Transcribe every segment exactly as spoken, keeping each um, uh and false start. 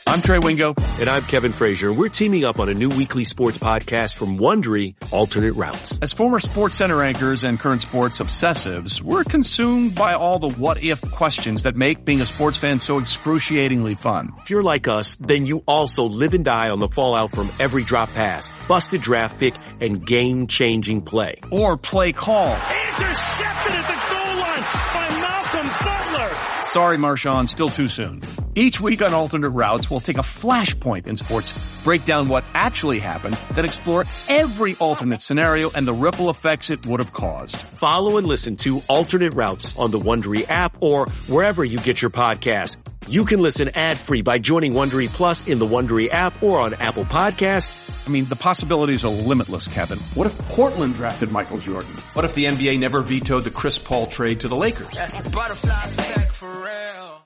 I'm Trey Wingo. And I'm Kevin Frazier. We're teaming up on a new weekly sports podcast from Wondery, Alternate Routes. As former Sports Center anchors and current sports obsessives, we're consumed by all the what-if questions that make being a sports fan so excruciatingly fun. If you're like us, then you also live and die on the fallout from every drop pass, busted draft pick, and game-changing play. Or play call. Intercepted at the goal line by Malcolm Butler. Sorry, Marshawn, still too soon. Each week on Alternate Routes, we'll take a flashpoint in sports, break down what actually happened, then explore every alternate scenario and the ripple effects it would have caused. Follow and listen to Alternate Routes on the Wondery app or wherever you get your podcasts. You can listen ad-free by joining Wondery Plus in the Wondery app or on Apple Podcasts. I mean, the possibilities are limitless, Kevin. What if Portland drafted Michael Jordan? What if the N B A never vetoed the Chris Paul trade to the Lakers? That's the butterfly effect for real.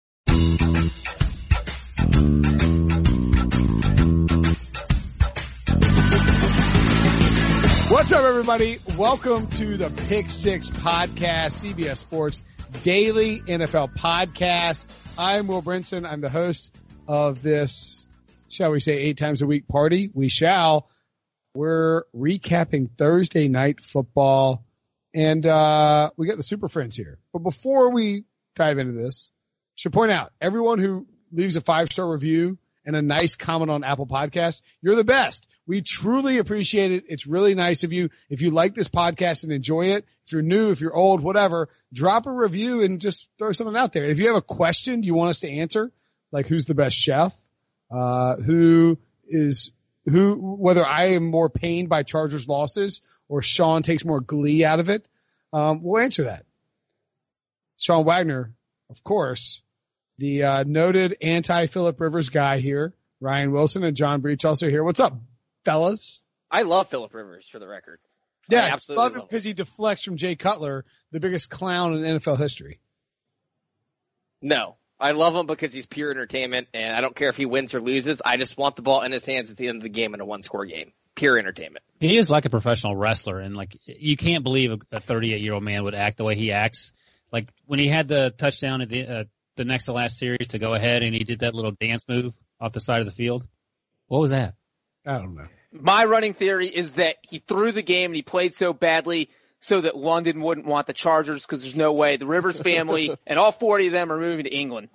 What's up, everybody? Welcome to the Pick Six Podcast, C B S Sports Daily N F L Podcast. I'm Will Brinson. I'm the host of this, shall we say, eight times a week party. We shall. We're recapping Thursday night football, and uh we got the Super Friends here. But before we dive into this, I should point out, everyone who leaves a five-star review and a nice comment on Apple Podcasts, you're the best. We truly appreciate it. It's really nice of you. If you like this podcast and enjoy it, if you're new, if you're old, whatever, drop a review and just throw something out there. If you have a question you want us to answer, like who's the best chef, uh, who is, who, whether I am more pained by Chargers losses or Sean takes more glee out of it, um, we'll answer that. Sean Wagner, of course, the uh, noted anti-Phillip Rivers guy here, Ryan Wilson and John Breach also here. What's up, fellas? I love Phillip Rivers, for the record. Yeah, I absolutely love him because he deflects from Jay Cutler, the biggest clown in N F L history. No, I love him because he's pure entertainment, and I don't care if he wins or loses. I just want the ball in his hands at the end of the game in a one-score game. Pure entertainment. He is like a professional wrestler, and like you can't believe a thirty-eight-year-old man would act the way he acts. Like when he had the touchdown at the uh, the next to last series to go ahead, and he did that little dance move off the side of the field. What was that? I don't know. My running theory is that he threw the game and he played so badly so that London wouldn't want the Chargers because there's no way the Rivers family and all forty of them are moving to England.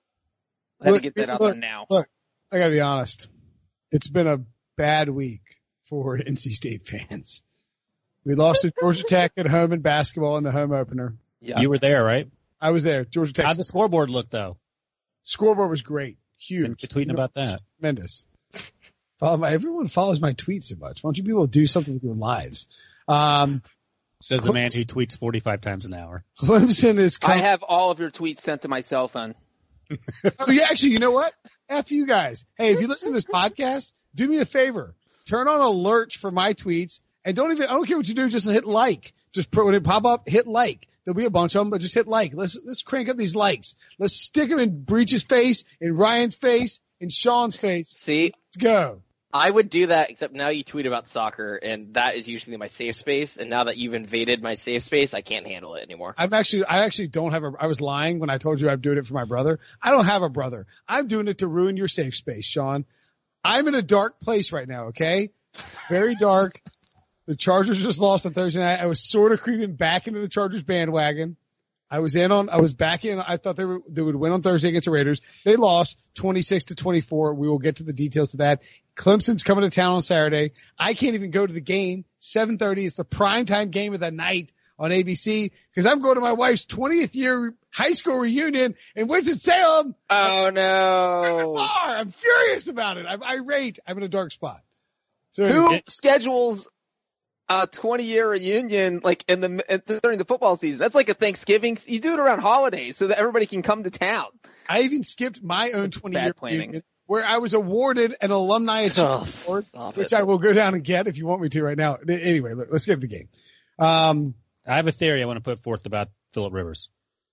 I have look, to get that out look, there now. Look, I gotta be honest. It's been a bad week for N C State fans. We lost to Georgia Tech at home in basketball in the home opener. Yeah. You were there, right? I was there. Georgia Tech. How'd the scoreboard look, though? Scoreboard was great. Huge. Been tweeting about that. Tremendous. Follow my, everyone follows my tweets so much. Why don't you people do something with your lives? Um, Says the man who tweets forty-five times an hour. Clemson is com- I have all of your tweets sent to my cell phone. Oh, yeah, actually, you know what? F you guys. Hey, if you listen to this podcast, do me a favor. Turn on alerts for my tweets, and don't even, I don't care what you do, just hit like. Just when it pop up, hit like. There'll be a bunch of them, but just hit like. Let's, let's crank up these likes. Let's stick them in Breach's face, in Ryan's face, in Sean's face. See? Let's go. I would do that, except now you tweet about soccer, and that is usually my safe space. And now that you've invaded my safe space, I can't handle it anymore. I'm actually, I actually don't have a, I was lying when I told you I'm doing it for my brother. I don't have a brother. I'm doing it to ruin your safe space, Sean. I'm in a dark place right now, okay? Very dark. The Chargers just lost on Thursday night. I was sort of creeping back into the Chargers bandwagon. I was in on, I was back in. I thought they were, they would win on Thursday against the Raiders. They lost twenty-six to twenty-four. We will get to the details of that. Clemson's coming to town on Saturday. I can't even go to the game. seven thirty is the primetime game of the night on A B C because I'm going to my wife's twentieth year high school reunion in Winston-Salem. Oh no. I'm furious about it. I'm irate. I'm in a dark spot. So who schedules a twenty year reunion like in the during the football season? That's like a Thanksgiving. You do it around holidays so that everybody can come to town. I even skipped my own twenty year reunion where I was awarded an alumni achievement award, which I will go down and get if you want me to right now. Anyway, look, let's get to the game. Um, I have a theory I want to put forth about Phillip Rivers.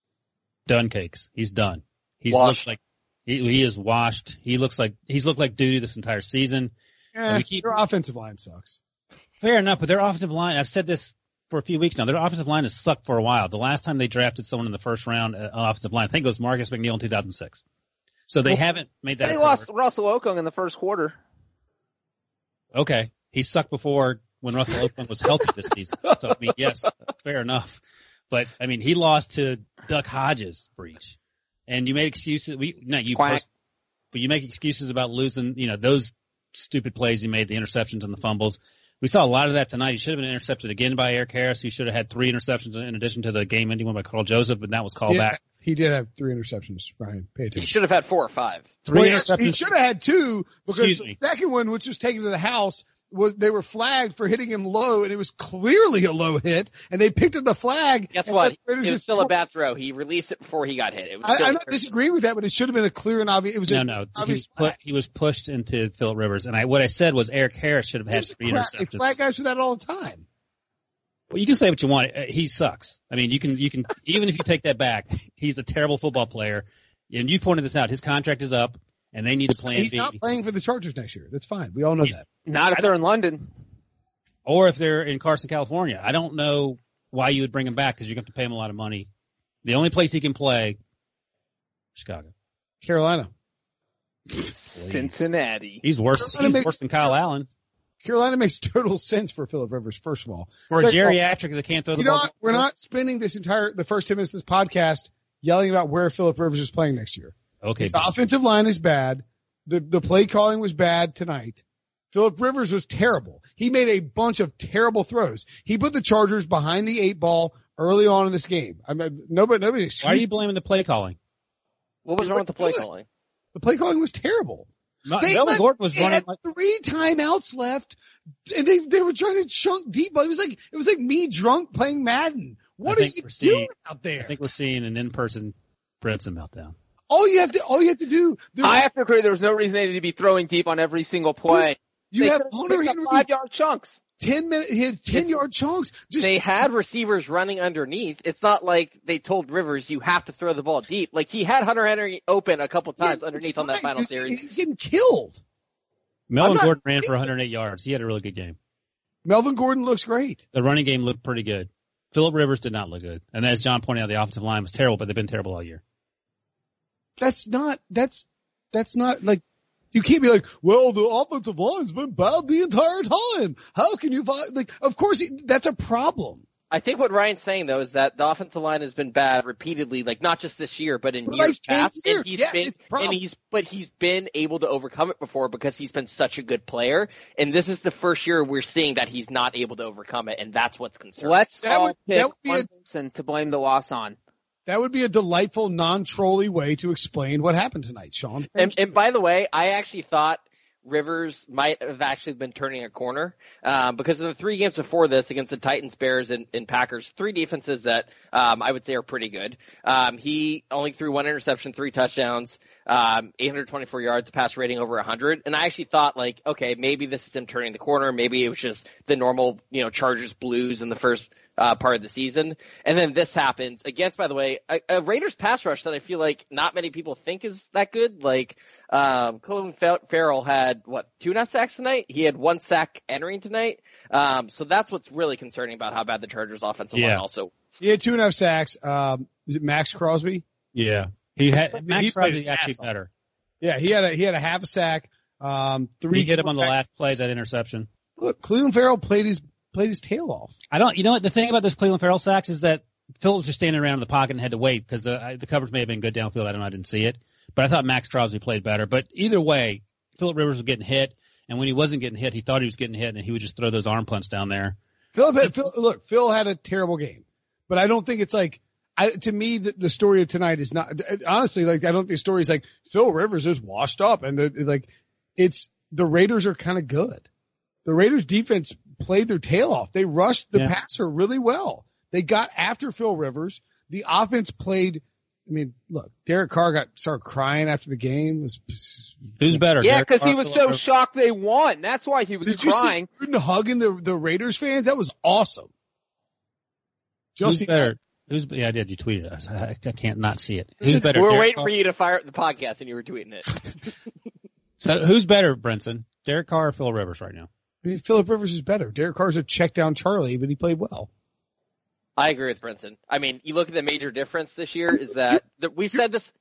Done cakes. He's done. He's washed. looked like he, he is washed. He looks like he's looked like doo-doo this entire season. Eh, we keep, their offensive line sucks. Fair enough, but their offensive line, I've said this for a few weeks now, their offensive line has sucked for a while. The last time they drafted someone in the first round uh, offensive line, I think it was Marcus McNeil in two thousand six. So they well, haven't made that. They lost Russell Okung in the first quarter. Okay. He sucked before when Russell Okung was healthy this season. So, I mean, yes, fair enough. But, I mean, he lost to Duck Hodges, Breach. And you made excuses. We, not you, first, but you make excuses about losing, you know, those stupid plays he made, the interceptions and the fumbles. We saw a lot of that tonight. He should have been intercepted again by Eric Harris. He should have had three interceptions in addition to the game-ending one by Carl Joseph, but that was called yeah, back. He did have three interceptions, Brian. Pay attention. He should have had four or five. Three well, interceptions. He should have had two because Excuse the me. second one, which was taken to the house, was they were flagged for hitting him low, and it was clearly a low hit, and they picked up the flag. Guess what? It was still a bad throw. He released it before he got hit. It was I, I'm not disagreeing with that, but it should have been a clear and obvious. It was no, a no. obvious He was, put, he was pushed into Phillip Rivers, and I what I said was Eric Harris should have had three crap. interceptions. They flag guys for that all the time. Well, you can say what you want. He sucks. I mean, you can you can even if you take that back, he's a terrible football player. And you pointed this out. His contract is up, and they need a plan He's B. not playing for the Chargers next year. That's fine. We all know He's, that. Not if they're in London. Or if they're in Carson, California. I don't know why you would bring him back because you're going to have to pay him a lot of money. The only place he can play, Chicago. Carolina. Cincinnati. He's worse. Carolina He's makes, worse than Kyle Allen. Carolina makes total sense for Phillip Rivers, first of all. For Second a all, geriatric that can't throw the you know ball. what? We're not spending this entire, the first ten minutes of this podcast yelling about where Phillip Rivers is playing next year. Okay. The offensive line is bad. The, the play calling was bad tonight. Phillip Rivers was terrible. He made a bunch of terrible throws. He put the Chargers behind the eight ball early on in this game. I mean, nobody, nobody. Why are you blaming the play calling? What was wrong with the play calling? The play calling was terrible. No, They Melvin let- Gordon was they running had like three timeouts left, and they they were trying to chunk deep ball. It was like it was like me drunk playing Madden. What I are think you we're seeing- doing out there? I think we're seeing an in-person Brinson meltdown. all you have to all you have to do. there's- I have to agree. There was no reason they needed to be throwing deep on every single play. You They have could've Hunter picked up Henry five yard chunks. ten minute his ten yard chunks. Just They had receivers running underneath. It's not like they told Rivers you have to throw the ball deep. Like he had Hunter Henry open a couple times Yeah, underneath it's on that fine. final He's- series. He's getting killed. Melvin not- Gordon ran for one hundred eight yards. He had a really good game. Melvin Gordon looks great. The running game looked pretty good. Phillip Rivers did not look good. And as John pointed out, the offensive line was terrible, but they've been terrible all year. That's not that's that's not like you can't be like, well, the offensive line's been bad the entire time. How can you find like? Of course, he, that's a problem. I think what Ryan's saying though is that the offensive line has been bad repeatedly, like not just this year, but in For years like ten past. years. And he's Yeah, been, it's a problem. and he's, but he's been able to overcome it before because he's been such a good player. And this is the first year we're seeing that he's not able to overcome it, and that's what's concerning. Let's That all would- pick that would be one a- person to blame the loss on. That would be a delightful, non-trolly way to explain what happened tonight, Sean. Thank And, you. and by the way, I actually thought Rivers might have actually been turning a corner um, because in the three games before this against the Titans, Bears, and, and Packers, three defenses that um, I would say are pretty good. Um, he only threw one interception, three touchdowns, um, eight hundred twenty-four yards, pass rating over one hundred. And I actually thought, like, okay, maybe this is him turning the corner. Maybe it was just the normal, you know, Chargers blues in the first uh, part of the season. And then this happens against, by the way, a, a Raiders pass rush that I feel like not many people think is that good. Like, um, Clelin Ferrell had, what, two and a half sacks tonight? He had one sack entering tonight. Um, so that's what's really concerning about how bad the Chargers offensive Yeah. line also. He had two and a half sacks. Um, is it Max Crosby? Yeah. He had He Max played Crosby his actually ass off. better. Yeah, he had a he had a half a sack. Um, three. He hit him on the last play, that interception. Look, Cleveland Farrell played his played his tail off. I don't, you know what, the thing about those Cleveland Farrell sacks is that Phillips was just standing around in the pocket and had to wait because the, the coverage may have been good downfield. I don't know. I didn't see it. But I thought Max Crosby played better. But either way, Phillip Rivers was getting hit. And when he wasn't getting hit, he thought he was getting hit and he would just throw those arm punts down there. Phil, had, Phil look, Phil had a terrible game, but I don't think it's like. I, to me, the, the story of tonight is not honestly like I don't think the story is like Phil Rivers is washed up and the like. It's the Raiders are kind of good. The Raiders defense played their tail off. They rushed the Yeah. passer really well. They got after Phil Rivers. The offense played. I mean, look, Derek Carr got started crying after the game. It was, Who's better? Yeah, Derek because he Carr, was Phillip so Rivers? shocked they won. That's why he was did you crying. see Gruden hugging the the Raiders fans? That was awesome. Who's Just better? Who's, yeah, I did. You tweeted it. I, I can't not see it. Who's better? We were Derek waiting Carr? for you to fire up the podcast and you were tweeting it. So who's better, Brinson? Derek Carr or Phil Rivers right now? I mean, Phillip Rivers is better. Derek Carr's a check down Charlie, but he played well. I agree with Brinson. I mean, you look at the major difference this year is that the, we've said this,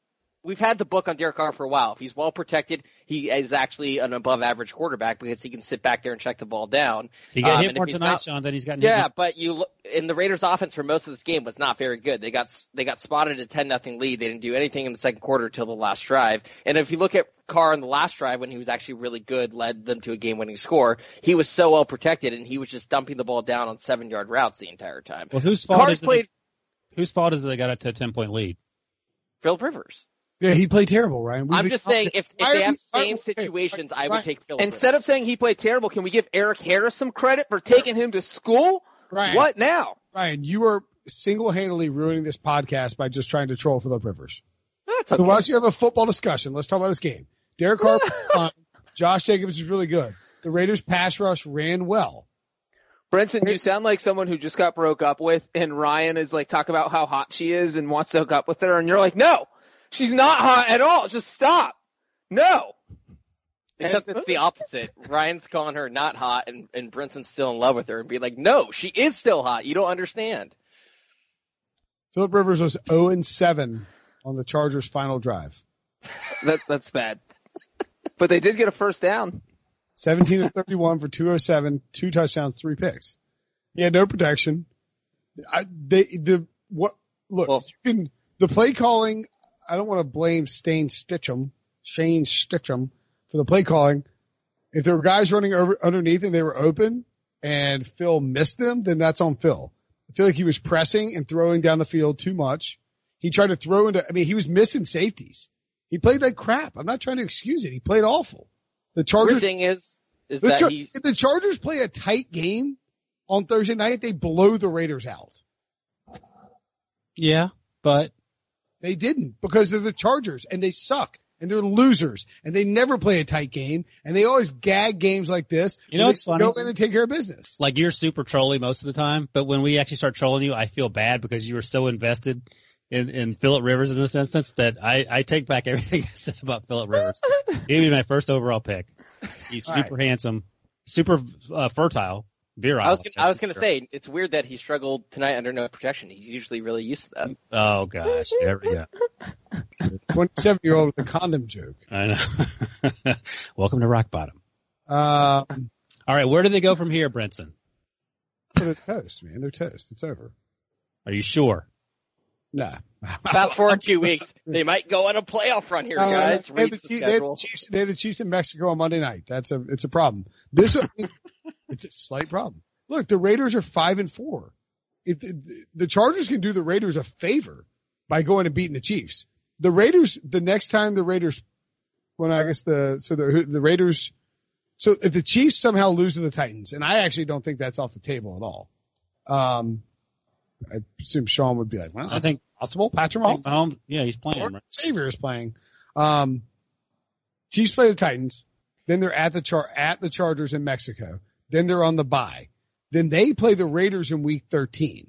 we've had the book on Derek Carr for a while. If he's well protected, he is actually an above average quarterback because he can sit back there and check the ball down. He got um, hit more tonight, not, Sean, than he's gotten Yeah, hit. but you look, in the Raiders offense for most of this game was not very good. They got, they got spotted at ten nothing lead. They didn't do anything in the second quarter till the last drive. And if you look at Carr in the last drive when he was actually really good, led them to a game winning score, he was so well protected and he was just dumping the ball down on seven yard routes the entire time. Well, whose fault Carr's is it? played, Whose fault is it they got up to a ten point lead? Philip Rivers. Yeah, he played terrible, Ryan. We've I'm just saying, if, if they have same situations, I would Ryan, take Philip Instead Rivers. of saying he played terrible, can we give Eric Harris some credit for taking him to school? Ryan, What now? Ryan, you are single-handedly ruining this podcast by just trying to troll Philip Rivers. That's So okay. why don't you have a football discussion? Let's talk about this game. Derek Carr, fine. Josh Jacobs is really good. The Raiders' pass rush ran well. Brenton, you sound like someone who just got broke up with, and Ryan is like talking about how hot she is and wants to hook up with her, and you're like, no, she's not hot at all. Just stop. No. Except it's the opposite. Ryan's calling her not hot, and, and Brinson's still in love with her, and be like, no, she is still hot. You don't understand. Philip Rivers was oh and seven on the Chargers' final drive. That, that's bad. But they did get a first down. seventeen of thirty-one for two oh seven, two touchdowns, three picks. He had no protection. I, they, the, what, look, Well, you can, the play calling, I don't want to blame Stain Stitchum, Shane Stitchum for the play calling. If there were guys running over underneath and they were open and Phil missed them, then that's on Phil. I feel like he was pressing and throwing down the field too much. He tried to throw into, I mean, he was missing safeties. He played like crap. I'm not trying to excuse it. He played awful. The Chargers. weird thing is, is The that Char- he's, if the Chargers play a tight game on Thursday night, they blow the Raiders out. Yeah, but They didn't because they're the Chargers and they suck and they're losers and they never play a tight game and they always gag games like this. You know where what's they funny? Go in and take care of business. like you're super trolly most of the time, but when we actually start trolling you, I feel bad because you were so invested in, in Phillip Rivers in this instance that I, I take back everything I said about Phillip Rivers. He was my first overall pick. He's All super handsome, super uh, fertile. Virile. I was gonna, I was going to say, it's weird that he struggled tonight under no protection. He's usually really used to that. Oh gosh, there we go. twenty-seven year old with a condom joke. I know. Welcome to rock bottom. Um, All right, where do they go from here, Brinson? they're toast, man. They're toast. It's over. Are you sure? Nah. Fast forward two weeks, they might go on a playoff run here, Uh, guys. they, have Read the the Chiefs, they, have the schedule. Chiefs, they have the Chiefs in Mexico on Monday night. That's a it's a problem. This it's a slight problem. Look, the Raiders are five and four. If the, the Chargers can do the Raiders a favor by going and beating the Chiefs. The Raiders, the next time the Raiders, when I guess the so the the Raiders, so if the Chiefs somehow lose to the Titans, and I actually don't think that's off the table at all. Um, I assume Sean would be like, well, I think possible. Patrick Mahomes. Mahomes, yeah, he's playing. Right? Xavier is playing. Um, Chiefs play the Titans. Then they're at the char- at the Chargers in Mexico. Then they're on the bye. Then they play the Raiders in week thirteen.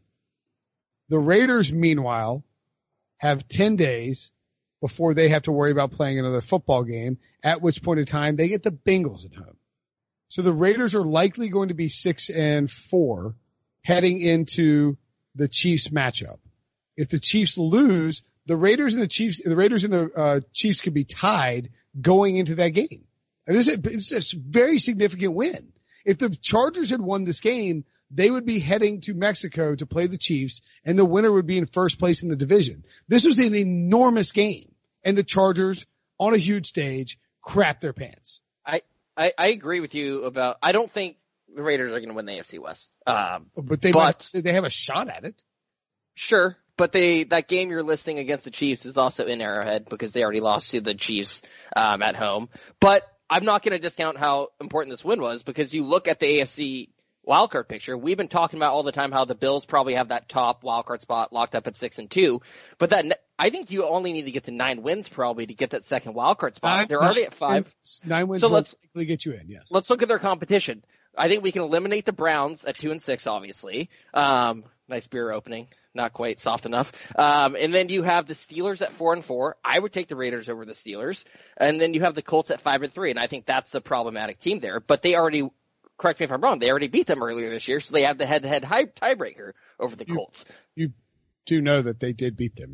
The Raiders, meanwhile, have ten days before they have to worry about playing another football game, at which point in time they get the Bengals at home. So the Raiders are likely going to be six and four heading into the Chiefs matchup. If the Chiefs lose, the Raiders and the Chiefs, the Raiders and the uh, Chiefs could be tied going into that game. And this is, this is a very significant win. If the Chargers had won this game, they would be heading to Mexico to play the Chiefs, and the winner would be in first place in the division. This was an enormous game, and the Chargers, on a huge stage, crapped their pants. I, I, I agree with you about, I don't think the Raiders are going to win the A F C West. Um, But they But- might, they have a shot at it. Sure, but they that game you're listing against the Chiefs is also in Arrowhead because they already lost to the Chiefs um, at home. But I'm not going to discount how important this win was because you look at the A F C wildcard picture. We've been talking about all the time how the Bills probably have that top wildcard spot locked up at six and two. But that I think you only need to get to nine wins probably to get that second wildcard spot. Nine- They're already at five. wins- Nine wins So will let's- likely get you in, yes. Let's look at their competition. I think we can eliminate the Browns at two and six, obviously. Um, nice beer opening. Not quite soft enough. Um, and then you have the Steelers at four and four. I would take the Raiders over the Steelers. And then you have the Colts at five and three. And I think that's a problematic team there. But they already, correct me if I'm wrong, they already beat them earlier this year. So they have the head to head tiebreaker over the You- Colts. You do know that they did beat them, right?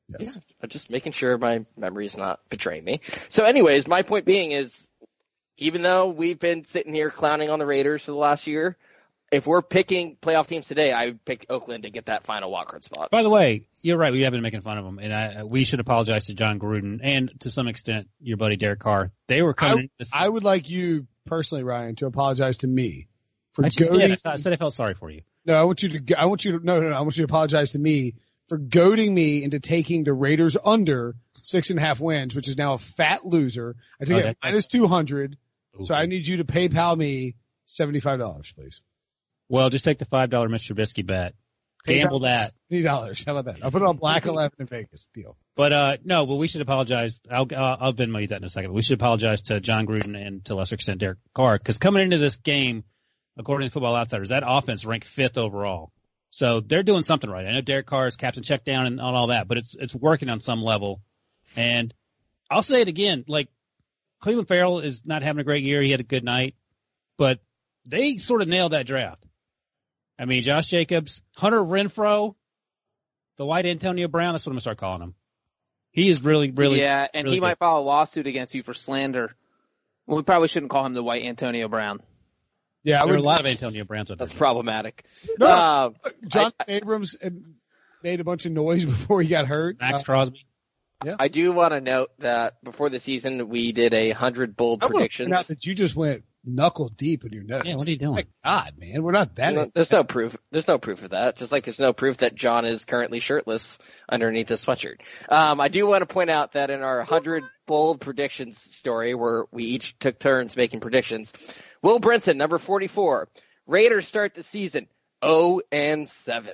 Yes. Yeah, just making sure my memory is not betraying me. So anyways, my point being is, even though we've been sitting here clowning on the Raiders for the last year, if we're picking playoff teams today, I would pick Oakland to get that final wildcard spot. By the way, you're right. We have been making fun of them, and I, we should apologize to John Gruden and to some extent your buddy Derek Carr. They were coming. I, this I would like you personally, Ryan, to apologize to me for I just goading. did. I said I felt sorry for you. No, I want you to. I want you to. No, no, no. I want you to apologize to me for goading me into taking the Raiders under six and a half wins, which is now a fat loser. I think Okay. it minus two hundred. Ooh. So I need you to PayPal me seventy-five dollars, please. Well, just take the five dollar Mister Trubisky bet. Gamble that. Seventy dollars. How about that? I'll put it on Black Eleven in Vegas. Deal. But uh no, but we should apologize. I'll uh, I'll Venmo you that in a second. But we should apologize to John Gruden and to a lesser extent Derek Carr, because coming into this game, according to Football Outsiders, that offense ranked fifth overall. So they're doing something right. I know Derek Carr is captain check down and all that, but it's it's working on some level. And I'll say it again, like Cleveland Farrell is not having a great year. He had a good night, but they sort of nailed that draft. I mean, Josh Jacobs, Hunter Renfrow, the white Antonio Brown, that's what I'm going to start calling him. He is really, really Yeah, and really he good. might file a lawsuit against you for slander. Well, we probably shouldn't call him the white Antonio Brown. Yeah, I There are would. a lot of Antonio Browns out there. That's problematic. No, Uh, John I- Abrams made a bunch of noise before he got hurt. Max Uh, Crosby. I do want to note that before the season, we did a hundred bold I want to predictions. point out that you just went knuckle deep in your notes. Yeah, what are you doing? My God, man, we're not that. No, there's no proof. There's no proof of that. Just like there's no proof that John is currently shirtless underneath his sweatshirt. Um, I do want to point out that in our hundred bold predictions story, where we each took turns making predictions, Will Brinson, number forty-four, Raiders start the season zero and seven,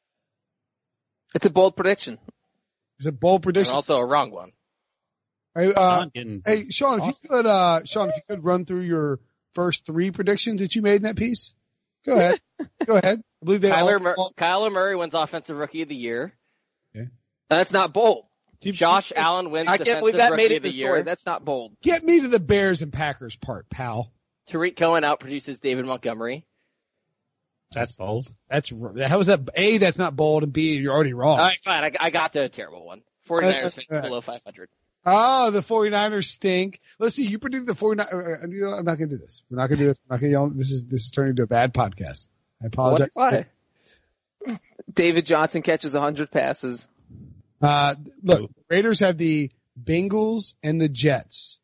It's a bold prediction. It's a bold and prediction. also a wrong one. Hey, uh, John getting hey, Sean, if you could, uh, Sean, if you could run through your first three predictions that you made in that piece. Go ahead. Go ahead. I believe they Kyler, all, Mur- all Kyler Murray wins Offensive Rookie of the Year. That's not bold. keep- Josh Allen wins I Defensive can't believe that Rookie made it of the the story. Year. That's not bold. Get me to the Bears and Packers part, pal. Tariq Cohen outproduces David Montgomery. That's bold. That's how is that? A, that's not bold, and B, you're already wrong. All right, fine. I, I got the terrible one. 49ers Uh, finish uh, below five hundred. Oh, the 49ers stink. Let's see. You predicted the 49ers. Uh, you know, I'm not going to do this. We're not going to do this. I'm not going to. This is this is turning into a bad podcast. I apologize. Why? David Johnson catches one hundred passes. Uh, look, the Raiders have the Bengals and the Jets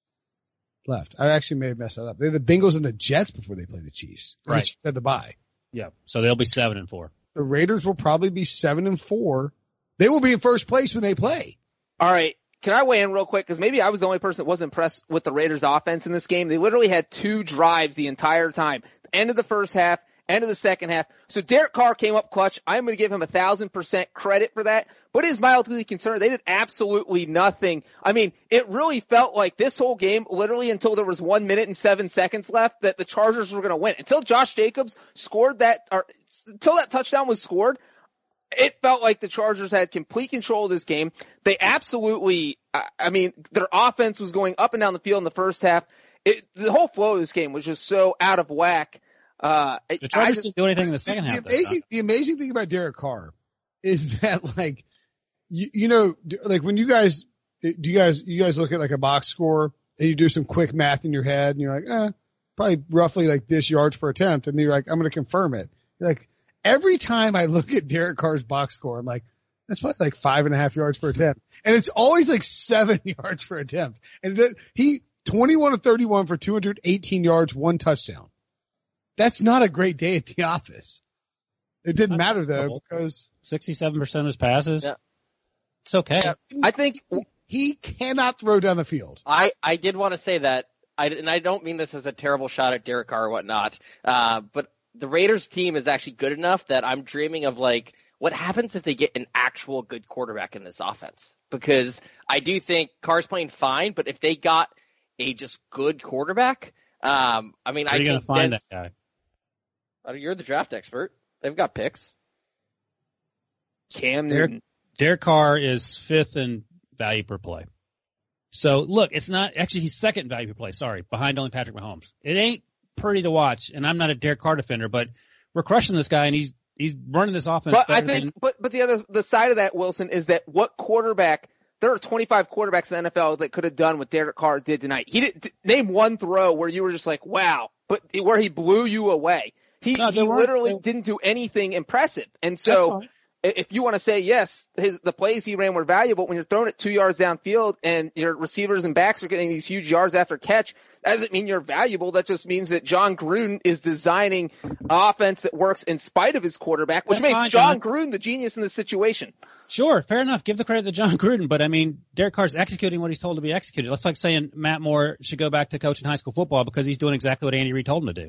left. I actually may have messed that up. They're the Bengals and the Jets before they play the Chiefs. Right. The Chiefs had the bye. Yeah. So they'll be seven and four. The Raiders will probably be seven and four. They will be in first place when they play. All right. Can I weigh in real quick? Because maybe I was the only person that was impressed with the Raiders offense in this game. They literally had two drives the entire time. End of the first half, end of the second half. So Derek Carr came up clutch. I'm going to give him a thousand percent credit for that. But it is mildly concerned. They did absolutely nothing. I mean, it really felt like this whole game, literally until there was one minute and seven seconds left, that the Chargers were going to win. Until Josh Jacobs scored that, or until that touchdown was scored, it felt like the Chargers had complete control of this game. They absolutely, I mean, their offense was going up and down the field in the first half. It, the whole flow of this game was just so out of whack. Uh, The Chargers I just, didn't do anything in the second the half. though, amazing, Doc. the amazing thing about Derek Carr is that, like, you, you know, d- like when you guys, do you guys, you guys look at like a box score and you do some quick math in your head and you're like, eh, probably roughly like this yards per attempt. And then you're like, I'm going to confirm it. You're like, every time I look at Derek Carr's box score, I'm like, that's probably like five and a half yards per attempt. And it's always like seven yards per attempt. And the, he, twenty-one of thirty-one for two hundred eighteen yards, one touchdown. That's not a great day at the office. It didn't matter though because sixty-seven percent of his passes. Yeah. It's okay. I think he cannot throw down the field. I, I did want to say that, I, and I don't mean this as a terrible shot at Derek Carr or whatnot, uh, but the Raiders team is actually good enough that I'm dreaming of, like, what happens if they get an actual good quarterback in this offense? Because I do think Carr's playing fine, but if they got a just good quarterback, um, I mean, Where I are you going think to find that that's- guy? uh, You're the draft expert. They've got picks. Cam Derek, Newton. Derek Carr is fifth in value per play. So look, it's not actually he's second in value per play. Sorry, behind only Patrick Mahomes. It ain't pretty to watch, and I'm not a Derek Carr defender, but we're crushing this guy, and he's he's running this offense. But I better think, than, but but the other the side of that, Wilson, is that what quarterback? There are twenty-five quarterbacks in the N F L that could have done what Derek Carr did tonight. He didn't name one throw where you were just like, wow, but where he blew you away. He No, he literally didn't do anything impressive. And so if you want to say, yes, his, the plays he ran were valuable, when you're throwing it two yards downfield and your receivers and backs are getting these huge yards after catch, that doesn't mean you're valuable. That just means that John Gruden is designing offense that works in spite of his quarterback, which That's makes fine, John John. Gruden the genius in this situation. Sure, fair enough. Give the credit to John Gruden, but I mean, Derek Carr's executing what he's told to be executed. That's like saying Matt Moore should go back to coaching high school football because he's doing exactly what Andy Reid told him to do.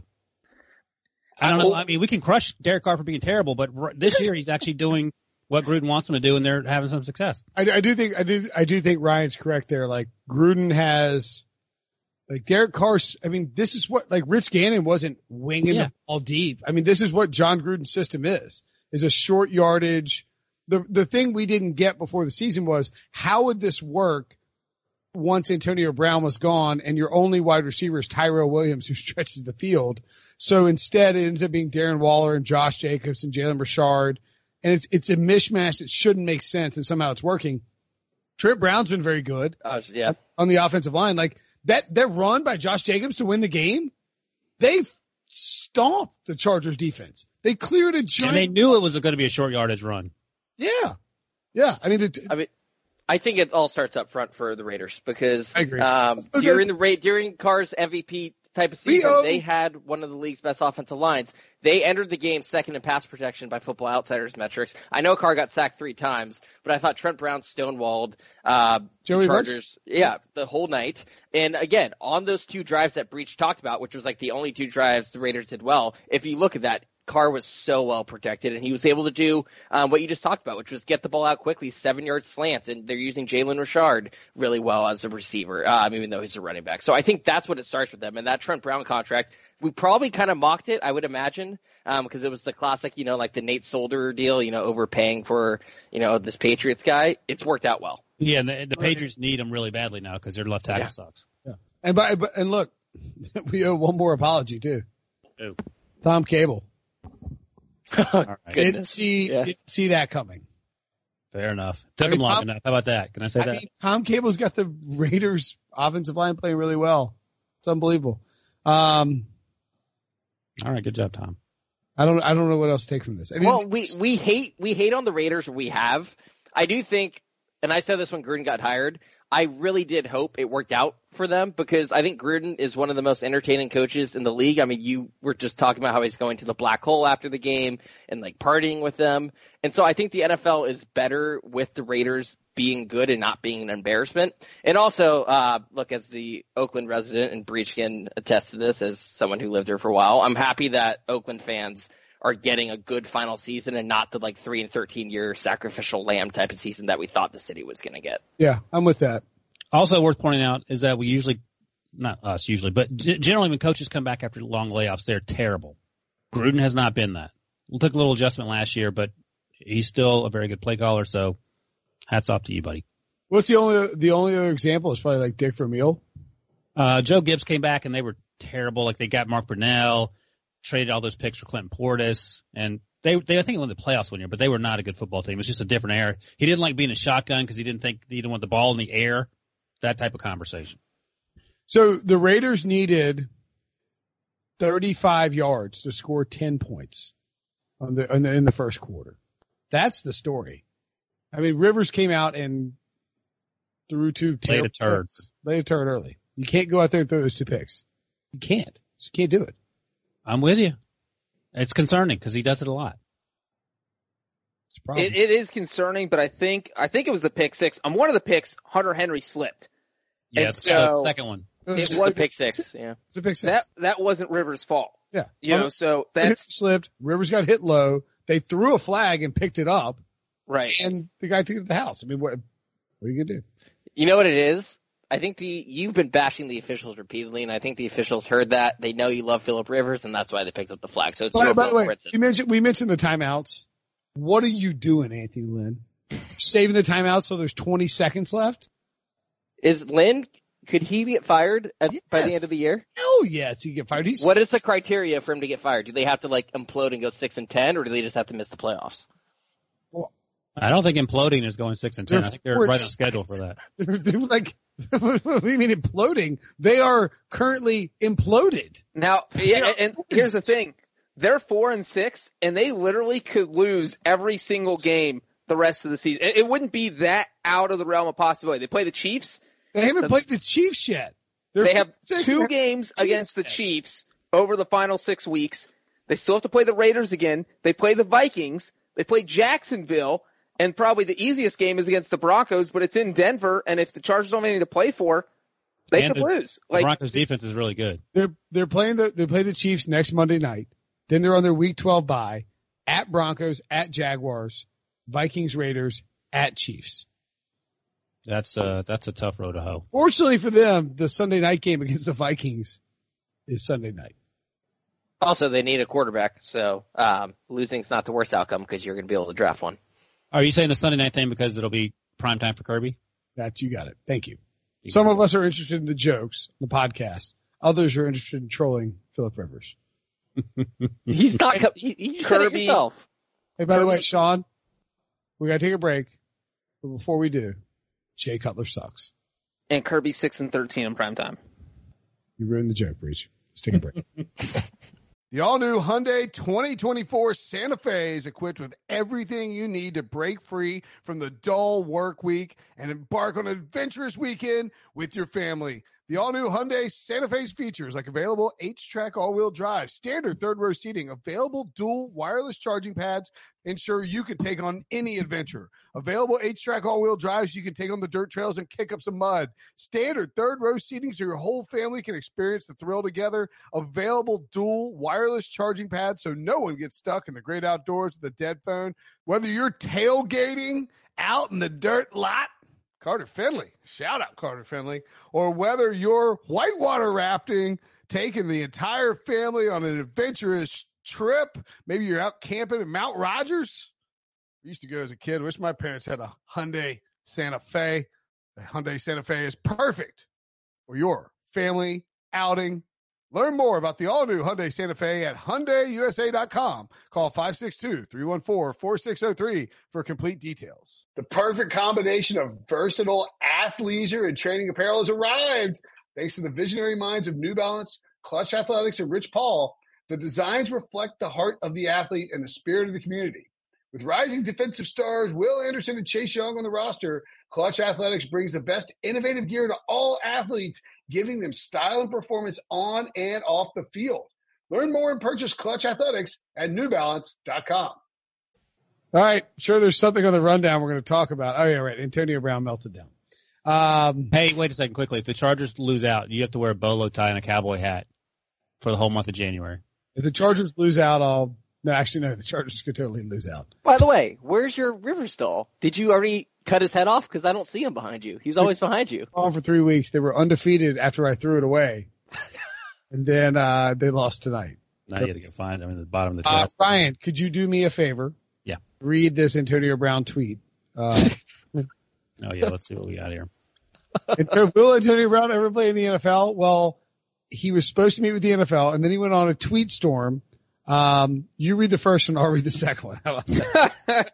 I don't know. I mean, we can crush Derek Carr for being terrible, but this year he's actually doing what Gruden wants him to do, and they're having some success. I, I do think I do I do think Ryan's correct there. Like Gruden has, like Derek Carr. I mean, this is what like Rich Gannon wasn't winging Yeah. the ball deep. I mean, this is what John Gruden's system is: is a short yardage. The the thing we didn't get before the season was how would this work once Antonio Brown was gone and your only wide receiver is Tyrell Williams, who stretches the field. So instead, it ends up being Darren Waller and Josh Jacobs and Jalen Richard. And it's, it's a mishmash that shouldn't make sense, and somehow it's working. Trent Brown's been very good Uh, yeah. on the offensive line. Like that, that run by Josh Jacobs to win the game, they've stomped the Chargers defense. They cleared a giant. And they knew it was going to be a short yardage run. Yeah. Yeah. I mean, the, I mean, I think it all starts up front for the Raiders because I agree. um, Okay. during the Ra- during Carr's M V P type of season, Leo. they had one of the league's best offensive lines. They entered the game second in pass protection by Football Outsiders metrics. I know Carr got sacked three times, but I thought Trent Brown stonewalled uh, Joey the Chargers, yeah, the whole night. And again, on those two drives that Breach talked about, which was like the only two drives the Raiders did well, if you look at that, Carr was so well protected, and he was able to do um, what you just talked about, which was get the ball out quickly, seven-yard slants, and they're using Jalen Richard really well as a receiver, um, even though he's a running back. So I think that's what it starts with them. And that Trent Brown contract, we probably kind of mocked it, I would imagine, because um, it was the classic, you know, like the Nate Solder deal, you know, overpaying for, you know, this Patriots guy. It's worked out well. Yeah, and the, the Patriots need him really badly now because their left tackle Yeah. sucks. yeah. And by, but, and look, we owe one more apology too. Oh. Tom Cable. All right. Didn't see, Yeah. didn't see that coming. Fair enough. Took I mean, him long Tom- enough. How about that? Can I say I that? mean, Tom Cable's got the Raiders offensive line playing really well. It's unbelievable. Um, All right, good job, Tom. I don't, I don't know what else to take from this. I mean, Well, we, we hate we hate on the Raiders. We have. I do think, and I said this when Gruden got hired, I really did hope it worked out for them because I think Gruden is one of the most entertaining coaches in the league. I mean, you were just talking about how he's going to the black hole after the game and like partying with them. And so I think the N F L is better with the Raiders being good and not being an embarrassment. And also, uh, look, as the Oakland resident, and Breach can attest to this as someone who lived there for a while, I'm happy that Oakland fans are getting a good final season and not the like three and thirteen year sacrificial lamb type of season that we thought the city was going to get. yeah, I'm with that. Also worth pointing out is that we usually, not us usually, but g- generally when coaches come back after long layoffs, they're terrible. Gruden has not been that. We took a little adjustment last year, but he's still a very good play caller, so hats off to you, buddy. What's the only, the only other example is probably like Dick Vermeil. Uh, Joe Gibbs came back and they were terrible. Like they got Mark Brunell, traded all those picks for Clinton Portis, and they, they I think won the playoffs one year, but they were not a good football team. It's just a different era. He didn't like being a shotgun because he didn't think he didn't want the ball in the air. That type of conversation. So the Raiders needed thirty-five yards to score ten points on the, in the, in the first quarter. That's the story. I mean, Rivers came out and threw two Laid a terrible turd. picks. Laid a turd early. You can't go out there and throw those two picks. You can't. Just can't do it. I'm with you. It's concerning because he does it a lot. It's a problem. It, it is concerning, but I think I think it was the pick six. On one of the picks, Hunter Henry slipped. Yeah, And it's so- the second one. It was, it It's was- a pick six. Yeah. it's a pick six. That that wasn't Rivers' fault. yeah. You know, so Hunter that's slipped. Rivers got hit low. They threw a flag and picked it up, right. and the guy took it to the house. I mean, what, what are you gonna do? You know what it is? I think the you've been bashing the officials repeatedly, and I think the officials heard that. They know you love Phillip Rivers, and that's why they picked up the flag. So it's By, your by the way, Brinson. you mentioned we mentioned the timeouts. What are you doing, Anthony Lynn? Saving the timeout so there's twenty seconds left? Is Lynn could he get fired at, yes. by the end of the year? Hell yes, he get fired. He's, what is the criteria for him to get fired? Do they have to like implode and go six and ten, or do they just have to miss the playoffs? Well, I don't think imploding is going six and ten. I think they're right on schedule for that. They're, they're like, what do you mean imploding? They are currently imploded. Now, yeah, and here's the thing. They're four and six, and they literally could lose every single game the rest of the season. It, it wouldn't be that out of the realm of possibility. They play the Chiefs. They haven't the, played the Chiefs yet. They're they have six two games Chiefs against the yet. Chiefs over the final six weeks. They still have to play the Raiders again. They play the Vikings. They play Jacksonville. And probably the easiest game is against the Broncos, but it's in Denver, and if the Chargers don't have anything to play for, they and could the, lose. The like, Broncos defense is really good. They're they're playing the they play the Chiefs next Monday night. Then they're on their Week twelve bye at Broncos, at Jaguars, Vikings, Raiders, at Chiefs. That's uh that's a tough road to hoe. Fortunately for them, the Sunday night game against the Vikings is Sunday night. Also, they need a quarterback, so um, losing's not the worst outcome because you're going to be able to draft one. Are you saying the Sunday night thing because it'll be prime time for Kirby? That you got it. Thank you. Some of us are interested in the jokes, the podcast. Others are interested in trolling Phillip Rivers. He's not. He, you said it yourself. Hey, by the way, Sean, we got to take a break. But before we do, Jay Cutler sucks. And Kirby six and thirteen in prime time. You ruined the joke, Breach. Let's take a break. The all-new Hyundai twenty twenty-four Santa Fe is equipped with everything you need to break free from the dull work week and embark on an adventurous weekend with your family. The all-new Hyundai Santa Fe's features like available H-Track all-wheel drive, standard third-row seating, available dual wireless charging pads, ensure you can take on any adventure. Available H-Track all-wheel drives so you can take on the dirt trails and kick up some mud. Standard third-row seating so your whole family can experience the thrill together. Available dual wireless charging pads so no one gets stuck in the great outdoors with a dead phone. Whether you're tailgating out in the dirt lot, Carter Finley, shout out Carter Finley, or whether you're whitewater rafting, taking the entire family on an adventurous trip, maybe you're out camping in Mount Rogers. I used to go as a kid. Wish my parents had a Hyundai Santa Fe. The Hyundai Santa Fe is perfect for your family outing. Learn more about the all-new Hyundai Santa Fe at Hyundai U S A dot com. Call five six two, three one four, four six zero three for complete details. The perfect combination of versatile athleisure and training apparel has arrived. Thanks to the visionary minds of New Balance, Clutch Athletics, and Rich Paul, the designs reflect the heart of the athlete and the spirit of the community. With rising defensive stars Will Anderson and Chase Young on the roster, Clutch Athletics brings the best innovative gear to all athletes, giving them style and performance on and off the field. Learn more and purchase Clutch Athletics at New Balance dot com. All right. Sure, there's something on the rundown we're going to talk about. Oh, yeah, right. Antonio Brown melted down. Um, hey, wait a second quickly. If the Chargers lose out, you have to wear a bolo tie and a cowboy hat for the whole month of January. If the Chargers lose out, I'll – no, actually, no, the Chargers could totally lose out. By the way, where's your Rivers doll? Did you already cut his head off? Because I don't see him behind you. He's always behind you. On for three weeks. They were undefeated after I threw it away. And then uh, they lost tonight. Now you got to get fined. I'm in the bottom of the uh, draft. Ryan, could you do me a favor? Yeah. Read this Antonio Brown tweet. Uh, oh, yeah. Let's see what we got here. Will Antonio Brown ever play in the N F L? Well, he was supposed to meet with the N F L, and then he went on a tweet storm. Um, you read the first one, I'll read the second one. How about that?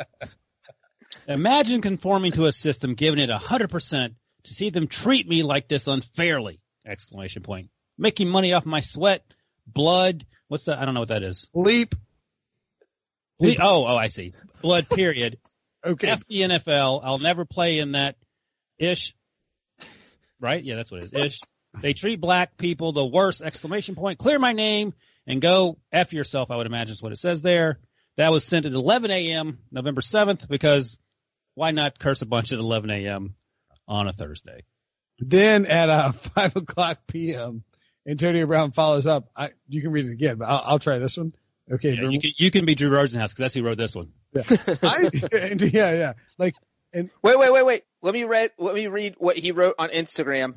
Imagine conforming to a system, giving it one hundred percent to see them treat me like this unfairly! Exclamation point. Making money off my sweat, blood. What's that? I don't know what that is. Leap. Leap. Oh, oh, I see. Blood, period. Okay. F the N F L. I'll never play in that ish. Right? Yeah, that's what it is. Ish. They treat black people the worst! Exclamation point. Clear my name and go F yourself, I would imagine is what it says there. That was sent at eleven a.m. November seventh because why not curse a bunch at eleven a.m. on a Thursday? Then at uh, five o'clock p.m., Antonio Brown follows up. I, you can read it again, but I'll, I'll try this one. Okay. Yeah, you, can, you can be Drew Rosenhaus because that's who wrote this one. Yeah. I, and, yeah, yeah. Like, and wait, wait, wait, wait. Let me read. Let me read what he wrote on Instagram.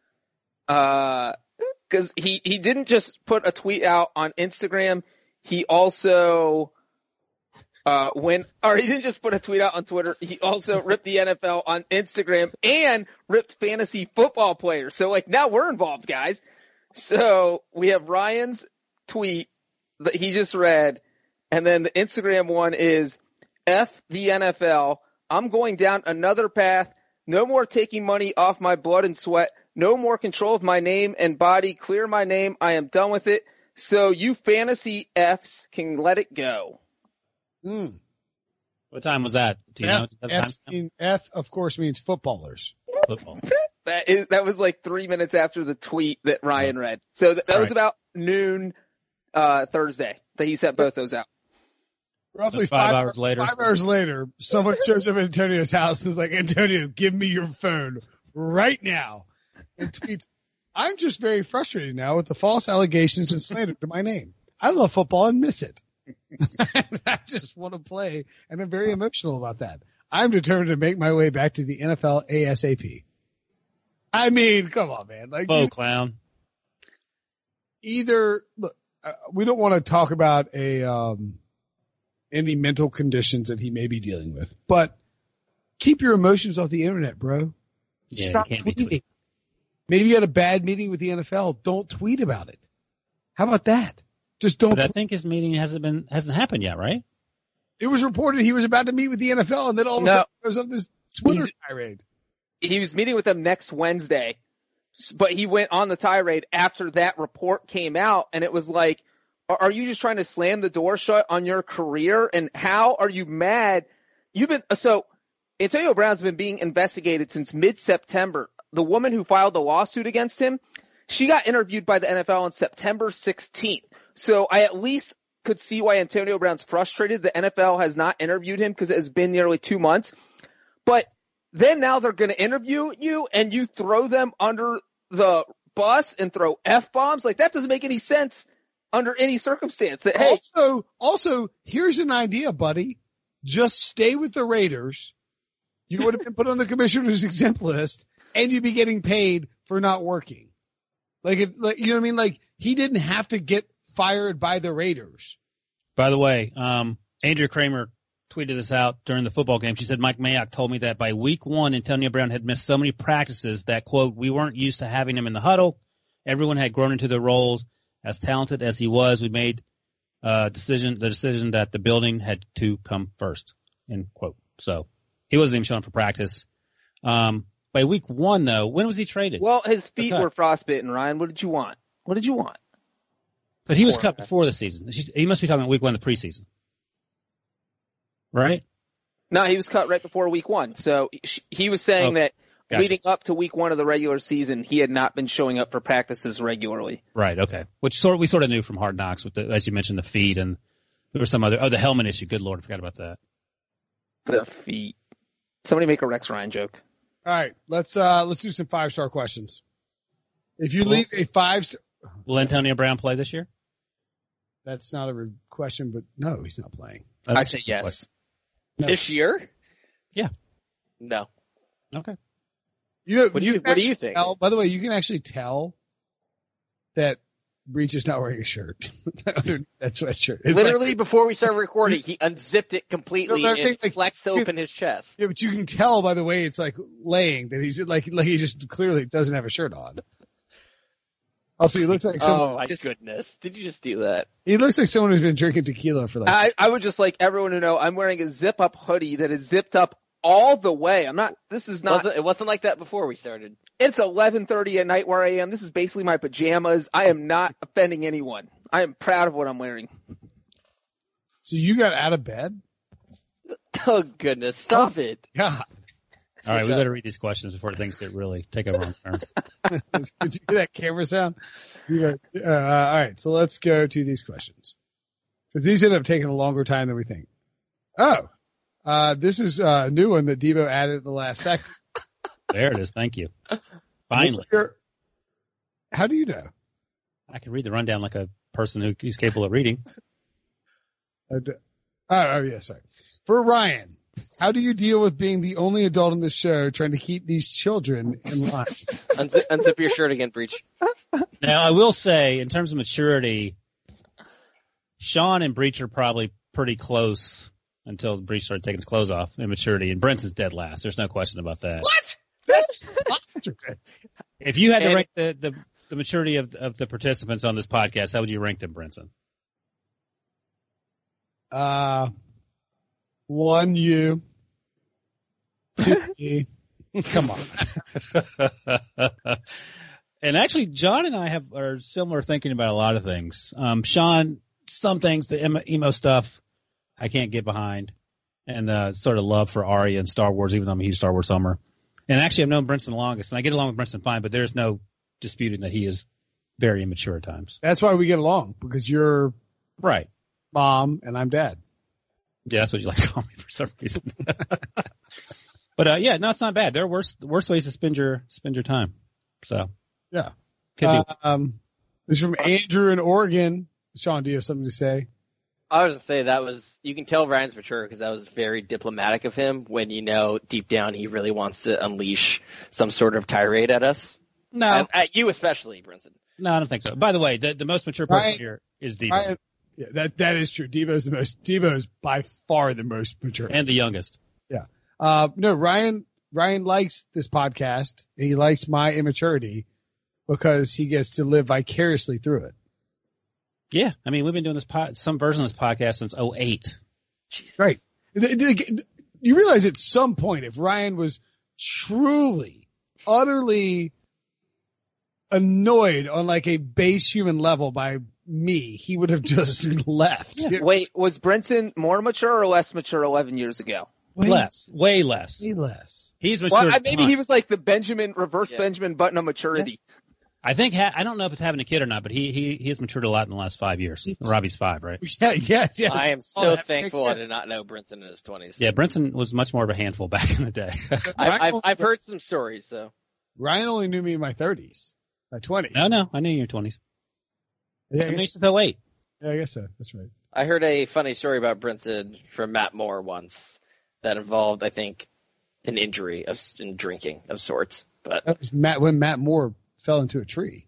Uh, because he he didn't just put a tweet out on Instagram. He also Uh, when, or he didn't just put a tweet out on Twitter, he also ripped the N F L on Instagram and ripped fantasy football players. So like now we're involved, guys. So we have Ryan's tweet that he just read, and then the Instagram one is F the N F L. I'm going down another path. No more taking money off my blood and sweat. No more control of my name and body. Clear my name. I am done with it. So you fantasy Fs can let it go. Mm. What time was that? Do you F, know? That F, mean, F, of course, means footballers. Football. That is that was like three minutes after the tweet that Ryan read. So that, that was right. about noon uh, Thursday that he sent both those out. Roughly five, five hours later. Five hours later, someone shows up at Antonio's house and is like, Antonio, give me your phone right now. And tweets, I'm just very frustrated now with the false allegations and slander to my name. I love football and miss it. I just want to play, and I'm very emotional about that. I'm determined to make my way back to the N F L ASAP. I mean, come on, man. Like, Oh, you, clown. Either, look, uh, we don't want to talk about a, um, any mental conditions that he may be dealing with, but keep your emotions off the internet, bro. Yeah, Stop you can't be tweeting. tweet- Maybe you had a bad meeting with the N F L. Don't tweet about it. How about that? Just don't. But I think his meeting hasn't been hasn't happened yet, right? It was reported he was about to meet with the N F L, and then all of a No. sudden goes up this Twitter He's- tirade. He was meeting with them next Wednesday, but he went on the tirade after that report came out, and it was like, are are you just trying to slam the door shut on your career? And how are you mad? You've been so Antonio Brown's been being investigated since mid-September. The woman who filed the lawsuit against him, she got interviewed by the N F L on September sixteenth. So I at least could see why Antonio Brown's frustrated. The N F L has not interviewed him because it has been nearly two months. But then now they're going to interview you and you throw them under the bus and throw F-bombs? Like, that doesn't make any sense under any circumstance. That, hey, Also, also, here's an idea, buddy. Just stay with the Raiders. You would have been put on the commissioner's exempt list, and you'd be getting paid for not working. Like, if, like, you know what I mean? Like, he didn't have to get fired by the Raiders. By the way, um, Andrea Kramer tweeted this out during the football game. She said, Mike Mayock told me that by week one, Antonio Brown had missed so many practices that, quote, we weren't used to having him in the huddle. Everyone had grown into their roles. As talented as he was, we made uh, decision the decision that the building had to come first, end quote. So he wasn't even showing for practice. Um, by week one, though, when was he traded? well, his feet Okay. were frostbitten, Ryan. What did you want? What did you want? But he was Poor cut guy. before the season. She's- He must be talking about week one of the preseason. Right? No, he was cut right before week one. So he- he was saying Okay. that Gotcha. leading up to week one of the regular season, he had not been showing up for practices regularly. Right. Okay. Which sort we sort of knew from Hard Knocks with the, as you mentioned, the feet and there was some other, oh, the helmet issue. Good Lord. I forgot about that. The feet. Somebody make a Rex Ryan joke. All right, let's uh let's do some five star questions. If you Cool. leave a five star, Will Antonio Brown play this year? that's not a re- question, but no, he's not playing. I That's say a yes. question. No. This year? Yeah. No. Okay. You know, What do you- can what do you actually think? tell- by the way, you can actually tell that Breach is not wearing a shirt. Under that sweatshirt. It's Literally, like- before we started recording, he unzipped it completely No, no, I'm and saying, like, flexed open his chest. yeah, but you can tell by the way it's like laying that he's like like he just clearly doesn't have a shirt on. Also, he looks like someone. Oh my goodness! Did you just do that? He looks like someone who's been drinking tequila for like. I, I would just like everyone to know I'm wearing a zip up hoodie that is zipped up all the way. I'm not, this is not, Wasn't, it wasn't like that before we started. it's eleven thirty at night where I am. This is basically my pajamas. I am not offending anyone. I am proud of what I'm wearing. So you got out of bed? Oh goodness! Stop it! God. All right. We better read these questions before things get really take a wrong turn. Did you hear that camera sound? You got, uh, all right, so let's go to these questions. Because these end up taking a longer time than we think. Oh, uh, this is uh, a new one that Devo added at the last second. There it is. Thank you. Finally. How do you know? I can read the rundown like a person who is capable of reading. Uh, d- oh, oh, yeah, sorry. For Ryan, how do you deal with being the only adult in the show trying to keep these children in line? Unzip, unzip your shirt again, Breach. Now, I will say, in terms of maturity, Sean and Breach are probably pretty close until Brees started taking his clothes off. Immaturity, and Brinson's dead last. There's no question about that. What? If you had to And- rank the, the, the maturity of of the participants on this podcast, how would you rank them, Brinson? Uh, one you, two me. Come on. And actually, John and I have are similar thinking about a lot of things. Um, Sean, some things, the emo, emo stuff, I can't get behind, and uh, sort of love for Arya and Star Wars, even though I'm a huge Star Wars homer. And actually, I've known Brinson the longest, and I get along with Brinson fine, but there's no disputing that he is very immature at times. That's why we get along, because you're Right. mom and I'm dad. Yeah, that's what you like to call me for some reason. But uh, yeah, no, it's not bad. There are worse worse ways to spend your spend your time. So Yeah. could be. Uh, um, this is from Andrew in Oregon. Sean, do you have something to say? I was going to say that was, you can tell Ryan's mature because that was very diplomatic of him when you know deep down he really wants to unleash some sort of tirade at us. no, At, at you especially, Brinson. no, I don't think so. By the way, the, the most mature person Ryan- here is Debo, Ryan- yeah, that that is true. Debo's the most. Debo's by far the most mature. and the youngest. Uh, no, Ryan. Ryan likes this podcast. And he likes my immaturity because he gets to live vicariously through it. Yeah, I mean, we've been doing this pod, some version of this podcast since oh eight. Right. You realize at some point, if Ryan was truly, utterly annoyed on like a base human level by me, he would have just left. Wait, was Brinson more mature or less mature eleven years ago? Way Less, way less. Way less. He's mature. Well, I, a maybe ton. he was like the Benjamin, reverse Yeah. Benjamin Button of maturity. I think ha- I don't know if it's having a kid or not, but he he he has matured a lot in the last five years. It's- Robbie's five, right? Yeah, yes, yes. I am Oh, so that- thankful I did not know Brinson in his twenties. Yeah, Brinson was much more of a handful back in the day. I've, I've, I've heard some stories, so. Ryan only knew me in my thirties, my twenties. no, no, I knew you in your twenties. Yeah, I I knew guess, since oh eight. yeah, I guess so. That's right. I heard a funny story about Brinson from Matt Moore once that involved, I think, an injury of in drinking of sorts. But That was Matt when Matt Moore fell into a tree.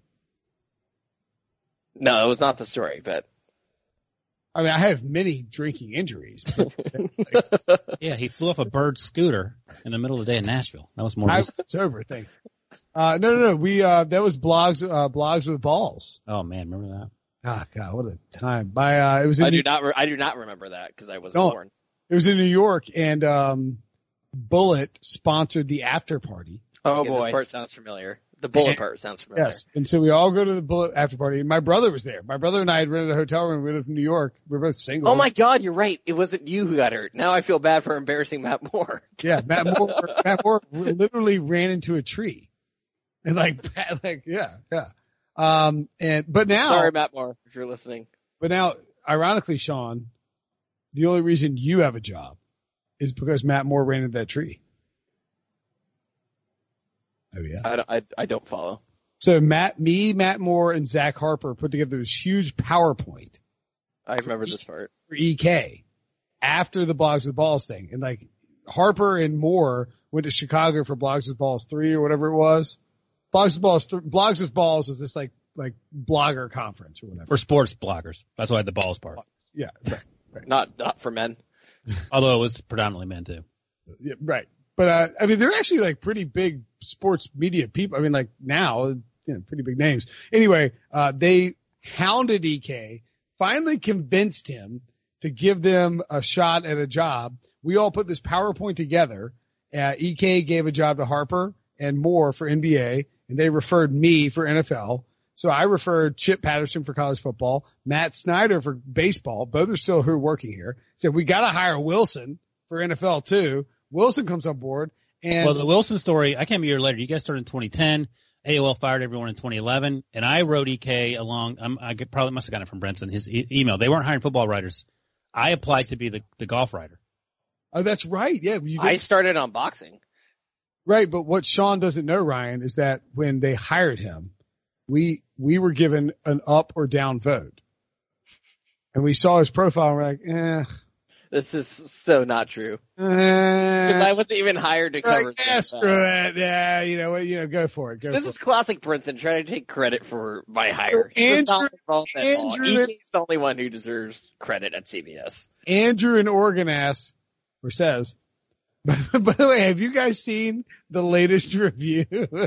no, it was not the story. But I mean, I have many drinking injuries. But Yeah, he flew off a bird scooter in the middle of the day in Nashville. That was more I was recent. sober, thank you. Uh, no, no, no. We, uh, that was blogs, uh, blogs with balls. Oh man, remember that? Ah, God, what a time. By, uh, it was in, I New, do not. Re- I do not remember that because I wasn't No. born. it was in New York and, um, Bullet sponsored the after party. Oh Okay, this boy. part sounds familiar. The bullet And- part sounds familiar. Yes. And so we all go to the Bullet after party. And my brother was there. My brother and I had rented a hotel room. We lived in New York. We were both single. Oh my God, you're right. It wasn't you who got hurt. Now I feel bad for embarrassing Matt Moore. Yeah. Matt Moore, Matt Moore literally ran into a tree. And like, like, yeah, yeah. Um, and, but now, Sorry, Matt Moore, if you're listening. but now, ironically, Sean, the only reason you have a job is because Matt Moore ran into that tree. Oh yeah. I don't. I, I don't follow. So Matt, me, Matt Moore, and Zach Harper put together this huge PowerPoint I remember this part. for E K after the Blogs with Balls thing. And like Harper and Moore went to Chicago for Blogs with Balls three or whatever it was. Blogs with Balls, th- Blogs with Balls was this like, like blogger conference or whatever. For sports bloggers. That's why the balls part. Yeah. Right. Not not for men. Although it was predominantly men too. Yeah, right. But, uh, I mean, they're actually like pretty big sports media people. I mean, like now, you know, pretty big names. Anyway, uh, they hounded E K, finally convinced him to give them a shot at a job. We all put this PowerPoint together. Uh, E K gave a job to Harper and Moore for N B A, and they referred me for N F L. So I referred Chip Patterson for college football, Matt Snyder for baseball. Both are still who are working here. Said we got to hire Wilson for N F L too. Wilson comes on board, and Well, the Wilson story, I came a year later. You guys started in twenty ten. A O L fired everyone in twenty eleven, and I wrote E K along. Um, I get, probably must have gotten it from Brinson, his e- email. They weren't hiring football writers. I applied to be the, the golf writer. oh, that's right. Yeah, you I did, started on boxing. right. But what Sean doesn't know, Ryan, is that when they hired him, we we were given an up or down vote, and we saw his profile, and we're like, eh. This is so not true. Because Eh, I wasn't even hired to cover. like, yeah, stuff. screw it. Yeah, you know what? You know, go for it. Go This for is classic Brinson trying to take credit for my hire. He was Andrew- not involved at all. Andrew- E K's the only one who deserves credit at C B S. Andrew in Oregon asks, or says, by the way, have you guys seen the latest review?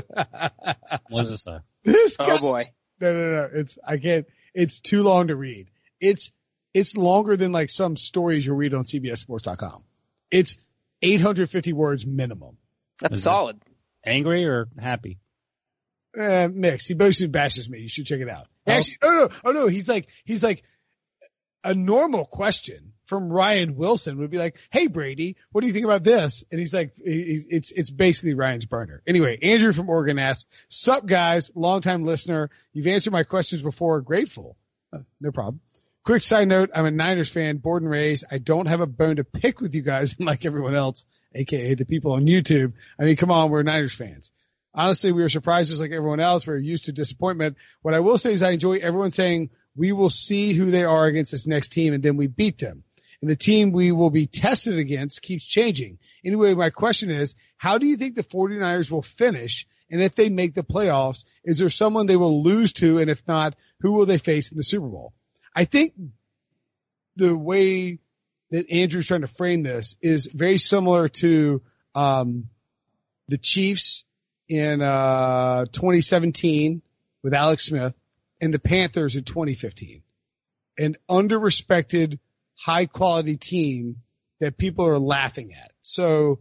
What does it say? This guy, Oh boy. No, no, no. It's, I can't, it's too long to read. It's, it's longer than like some stories you'll read on C B S sports dot com. It's eight hundred fifty words minimum. That's Is solid. Angry or happy? Uh, mixed. He basically bashes me. You should check it out. Oh. Actually, no, no, oh no. He's like, he's like, a normal question from Ryan Wilson would be like, "Hey Brady, what do you think about this?" And he's like, he's, it's it's basically Ryan's burner. Anyway, Andrew from Oregon asks, "Sup guys, longtime listener. You've answered my questions before. Grateful. Uh, no problem. Quick side note: I'm a Niners fan, born and raised. I don't have a bone to pick with you guys, like everyone else, aka the people on YouTube. I mean, come on, we're Niners fans. Honestly, we were surprised just like everyone else. We're used to disappointment. What I will say is I enjoy everyone saying we will see who they are against this next team and then we beat them. And the team we will be tested against keeps changing. Anyway, my question is, how do you think the 49ers will finish? And if they make the playoffs, is there someone they will lose to? And if not, who will they face in the Super Bowl? I think the way that Andrew's trying to frame this is very similar to, um, the Chiefs in, uh, twenty seventeen with Alex Smith and the Panthers in twenty fifteen. An under-respected, high-quality team that people are laughing at. So,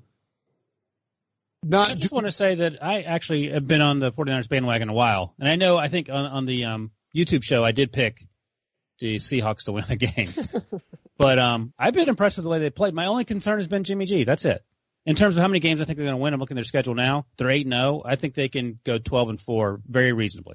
not I just want to say that I actually have been on the 49ers bandwagon a while. And I know, I think on, on the um, YouTube show, I did pick the Seahawks to win the game. But um, I've been impressed with the way they played. My only concern has been Jimmy G. That's it. In terms of how many games I think they're going to win, I'm looking at their schedule now. They're eight and oh. I think they can go twelve and four very reasonably.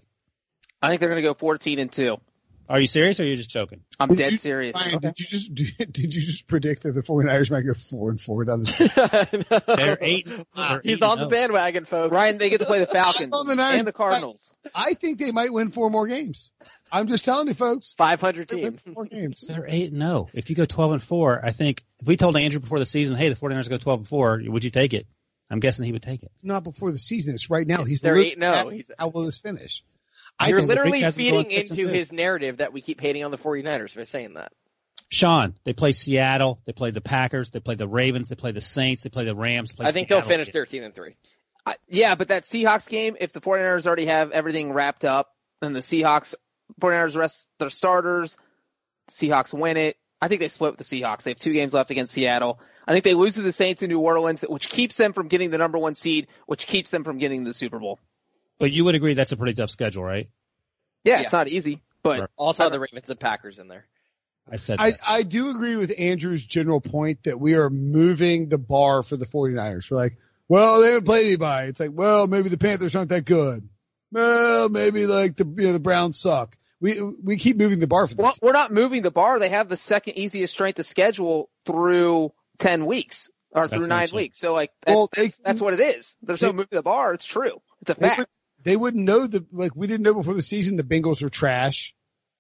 I think they're going to go fourteen and two. Are you serious or are you just joking? I'm Did dead you- serious. Ryan, did you just did, did you just predict that the 49ers might go four and four down the They're eight. They're He's eight on and the oh. bandwagon, folks. Ryan, they get to play the Falcons On the Niners- and the Cardinals. I think they might win four more games. I'm just telling you, folks. five hundred They win team. four more games. They're eight and oh. If you go twelve and four, I think if we told Andrew before the season, hey, the 49ers go twelve and four, would you take it? I'm guessing he would take it. It's not before the season. It's right now. He's They're literally eight and oh. asking, He's- how will this finish? I You're think- literally Rich hasn't gone feeding six and into two. his narrative that we keep hating on the 49ers by saying that. Sean, they play Seattle, they play the Packers, they play the Ravens, they play the Saints, they play the Rams. They play I think Seattle. they'll finish thirteen and three. I, yeah, but that Seahawks game, if the 49ers already have everything wrapped up and the Seahawks, 49ers rest their starters, Seahawks win it. I think they split with the Seahawks. They have two games left against Seattle. I think they lose to the Saints in New Orleans, which keeps them from getting the number one seed, which keeps them from getting the Super Bowl. But you would agree that's a pretty tough schedule, right? Yeah, Yeah. it's not easy, but Right. Also, the Ravens and Packers in there. I said I, that. I do agree with Andrew's general point that we are moving the bar for the 49ers. We're like, well, they haven't played anybody. It's like, well, maybe the Panthers aren't that good. Well, maybe like the, you know, the Browns suck. We, we keep moving the bar for this. well, we're not moving the bar. They have the second easiest strength of schedule through ten weeks or That's through not nine true. weeks. So like, that's, Well, they- that's, that's what it is. There's they- no moving the bar. It's true. It's a They, fact. would, they wouldn't know the, like, we didn't know before the season the Bengals were trash.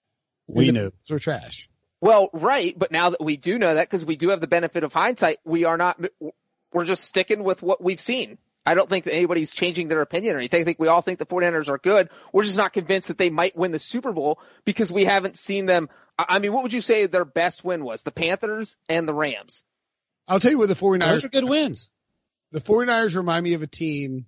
We And the knew. Bengals were trash. Well, right, but now that we do know that, because we do have the benefit of hindsight, we are not, we're just sticking with what we've seen. I don't think that anybody's changing their opinion or anything. I think we all think the 49ers are good. We're just not convinced that they might win the Super Bowl because we haven't seen them. I mean, what would you say their best win was? The Panthers and the Rams. I'll tell you what the 49ers, Those are good wins. the 49ers remind me of a team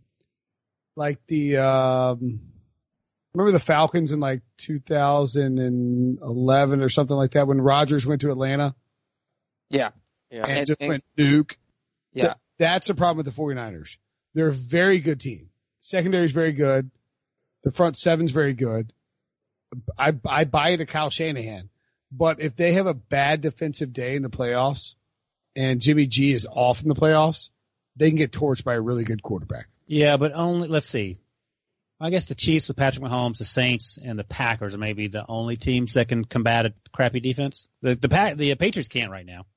like the, um, remember the Falcons in like two thousand eleven or something like that when Rodgers went to Atlanta Yeah. Yeah. and, And- just and- went nuke? Yeah. Th- that's the problem with the 49ers. They're a very good team. Secondary is very good. The front seven's very good. I, I buy into Kyle Shanahan, but if they have a bad defensive day in the playoffs and Jimmy G is off in the playoffs, they can get torched by a really good quarterback. Yeah, but only, let's see. I guess the Chiefs with Patrick Mahomes, the Saints, and the Packers are maybe the only teams that can combat a crappy defense. The the, Pa- the Patriots can't right now.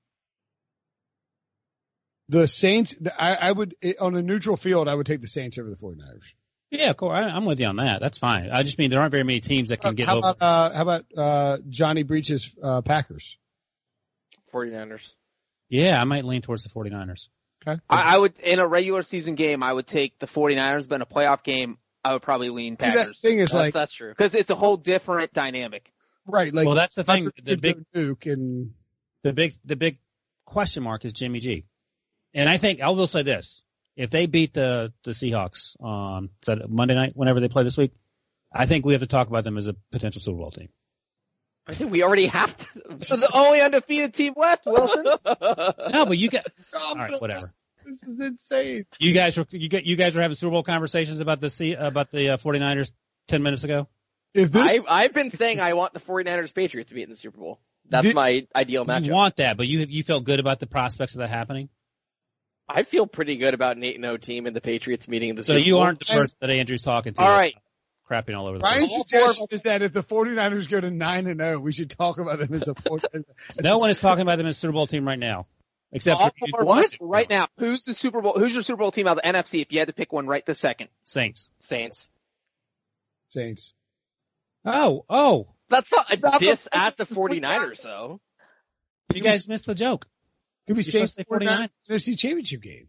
The Saints, I, I would, on a neutral field, I would take the Saints over the 49ers. Yeah, of course. I, I'm with you on that. That's fine. I just mean there aren't very many teams that can get how over. about, uh, how about, uh, Johnny Breach's, uh, Packers? 49ers. Yeah, I might lean towards the 49ers. Okay. I, I would, in a regular season game, I would take the 49ers, but in a playoff game, I would probably lean See, that Packers. thing is That's, like, that's true. Because it's a whole different dynamic. right, like, Well, that's the thing. The big Duke and The big the big question mark is Jimmy G. And I think I will say this: if they beat the the Seahawks on is that Monday night, whenever they play this week, I think we have to talk about them as a potential Super Bowl team. I think we already have to. They're the only undefeated team left, Wilson. No, but you got all right, whatever. This is insane. You guys were you get you guys were having Super Bowl conversations about the C, about the uh, 49ers ten minutes ago. If this, I, I've been saying I want the 49ers Patriots to be in the Super Bowl. That's Did, my ideal matchup. You want that, but you you felt good about the prospects of that happening. I feel pretty good about an eight and oh team and the Patriots meeting in the so Super Bowl. So you aren't the person that Andrew's talking to. All right. Crapping all over the Ryan's place. suggestion is that if the 49ers go to nine and oh, we should talk about them as a No one is talking about them as a Super Bowl team right now. Except All for what? Right now, who's the Super Bowl? Who's your Super Bowl team out of the N F C? If you had to pick one right this second, Saints. Saints. Saints. Oh, oh. That's not a diss at the 49ers, though. You guys missed the joke. Could be You're Saints 49ers N F C Championship game.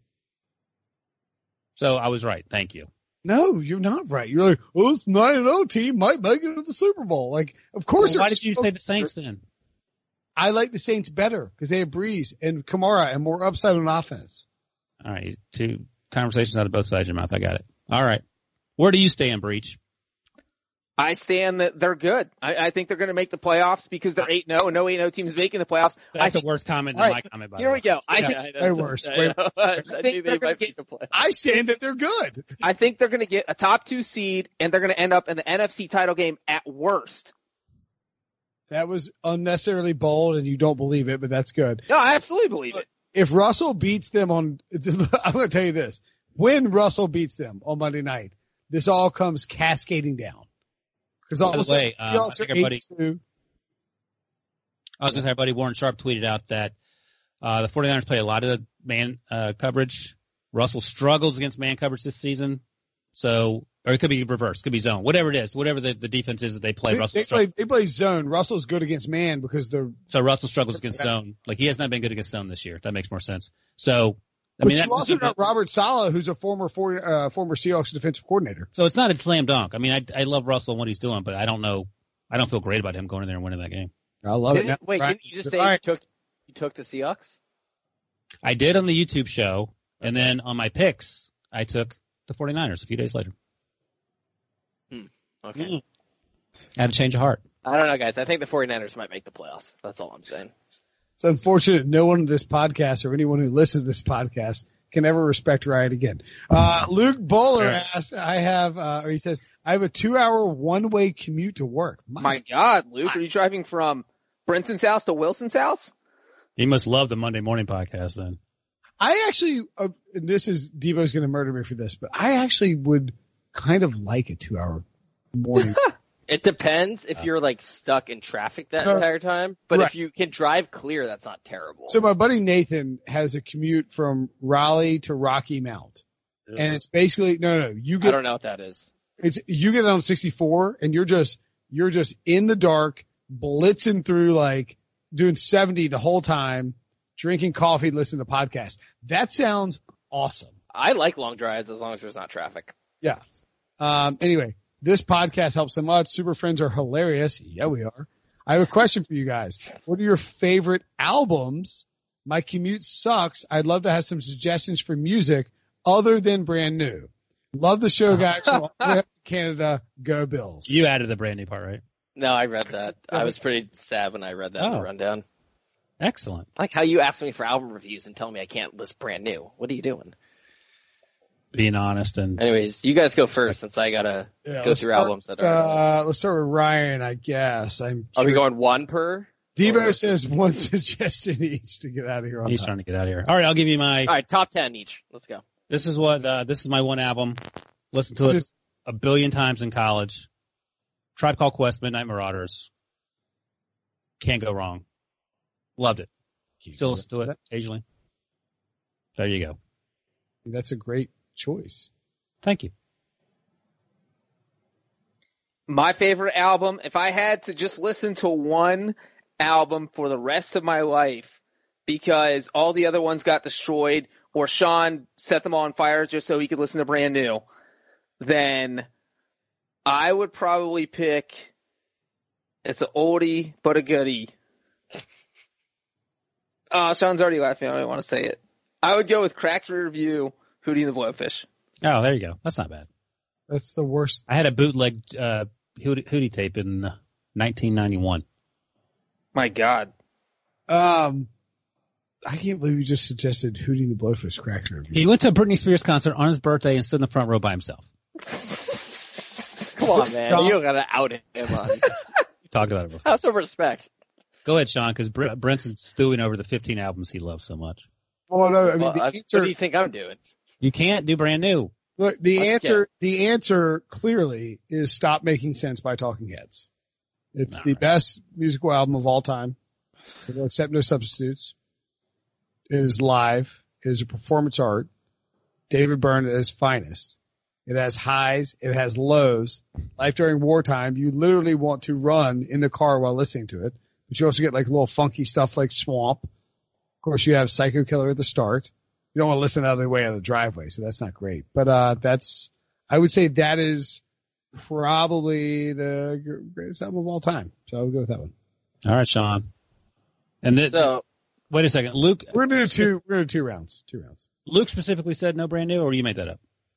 So I was right. Thank you. No, you're not right. You're like, oh, this nine and oh team might make it to the Super Bowl. Like, of course. Well, why did you say the Saints then? I like the Saints better because they have Breeze and Kamara and more upside on offense. All right. Two conversations out of both sides of your mouth. I got it. All right. Where do you stand, Breach? I stand that they're good. I, I think they're going to make the playoffs because they're eight and oh. No eight and oh team is making the playoffs. That's I the think, worst comment than right, my comment. By here the way. we go. I yeah, think I way worse. I, Way, I, I think they're going to get. the play. I stand that they're good. I think they're going to get a top two seed and they're going to end up in the N F C title game at worst. That was unnecessarily bold, and you don't believe it, but that's good. No, I absolutely believe it. If Russell beats them on, I'm going to tell you this: when Russell beats them on Monday night, this all comes cascading down. Because all By of the a way, sudden, um, I think our buddy, two. I was going to say, our buddy Warren Sharp tweeted out that uh, the 49ers play a lot of man uh, coverage. Russell struggles against man coverage this season. So, or it could be reverse, it could be zone, whatever it is, whatever the, the defense is that they play. They, Russell they play, they play zone. Russell's good against man because they're. So Russell struggles against zone. Like he has not been good against zone this year. That makes more sense. So, I But mean, you that's also got Robert Saleh, who's a former for, uh, former Seahawks defensive coordinator. So it's not a slam dunk. I mean, I I love Russell and what he's doing, but I don't know. I don't feel great about him going in there and winning that game. I love Didn't, it. wait, Right. didn't you just say Right. you took you took the Seahawks? I did on the YouTube show, and then on my picks, I took the 49ers a few days later. Hmm. Okay. I had to change of heart. I don't know, guys. I think the 49ers might make the playoffs. That's all I'm saying. It's unfortunate no one in this podcast or anyone who listens to this podcast can ever respect Ryan again. Uh, Luke Bowler Right. asks, I have, uh, or he says, I have a two hour one way commute to work. My, My God, Luke, are you driving from Brinson's house to Wilson's house? You must love the Monday morning podcast then. I actually, uh, and this is, Devo's going to murder me for this, but I actually would kind of like a two hour morning. It depends if you're like stuck in traffic that Uh, entire time. But right. if you can drive clear, that's not terrible. So my buddy Nathan has a commute from Raleigh to Rocky Mount. And it's basically, no, no, you I get, don't know what that is. it's, you get on sixty-four and you're just, you're just in the dark, blitzing through like doing seventy the whole time, drinking coffee, listening to podcasts. That sounds awesome. I like long drives as long as there's not traffic. Yeah. Um, anyway, this podcast helps so much. Super Friends are hilarious. Yeah, we are. I have a question for you guys. What are your favorite albums? My commute sucks. I'd love to have some suggestions for music other than brand new. Love the show, guys. From all the way up to Canada. Go Bills. You added the brand new part, right? No, I read that. I was pretty sad when I read that in Oh. the rundown. Excellent. I like how you ask me for album reviews and tell me I can't list brand new. What are you doing? Being honest and Anyways, you guys go first since I gotta Yeah, go let's through start, albums that are. Uh, let's start with Ryan, I guess. I'm Are we curious. going one per? Debo or- says one suggestion each to get out of here on he's time. trying to get out of here. All right, I'll give you my. All right, top ten each. Let's go. This is what. Uh, this is my one album. Listened to it Just- a billion times in college. Tribe Called Quest, Midnight Marauders. Can't go wrong. Loved it. Still listen to it occasionally. There you go. That's a great choice. Thank you. My favorite album, if I had to just listen to one album for the rest of my life because all the other ones got destroyed or Sean set them on fire just so he could listen to brand new, then I would probably pick, it's an oldie but a goodie. Uh, Sean's already laughing. I don't want to say it. I would go with Cracked Rear View, Hootie and the Blowfish. Oh, there you go. That's not bad. That's the worst. I had a bootleg uh, Hootie, Hootie tape in uh, nineteen ninety-one. My God. Um, I can't believe you just suggested Hootie and the Blowfish Cracked Rear View. He went to a Britney Spears concert on his birthday and stood in the front row by himself. Come on, man. You don't gotta out him on. We talked about it before. Have some respect. Go ahead, Sean, because Br- Brenson's stewing over the fifteen albums he loves so much. Oh no! I mean, Well, the uh, answer. what do you think I'm doing? You can't do brand new. Look, the Okay. answer. The answer clearly is "Stop Making Sense" by Talking Heads. It's All the right. best musical album of all time. It will accept no substitutes. It is live. It is a performance art. David Byrne at his finest. It has highs. It has lows. Life during wartime, you literally want to run in the car while listening to it. But you also get like little funky stuff like Swamp. Of course, you have Psycho Killer at the start. You don't want to listen out of the way of the driveway, so that's not great. But uh that's, I would say that is probably the greatest album of all time. So I would go with that one. All right, Sean. And then, So, wait a second. Luke, We're gonna do two. We're gonna do two rounds. Two rounds. Luke specifically said no brand new, or you made that up?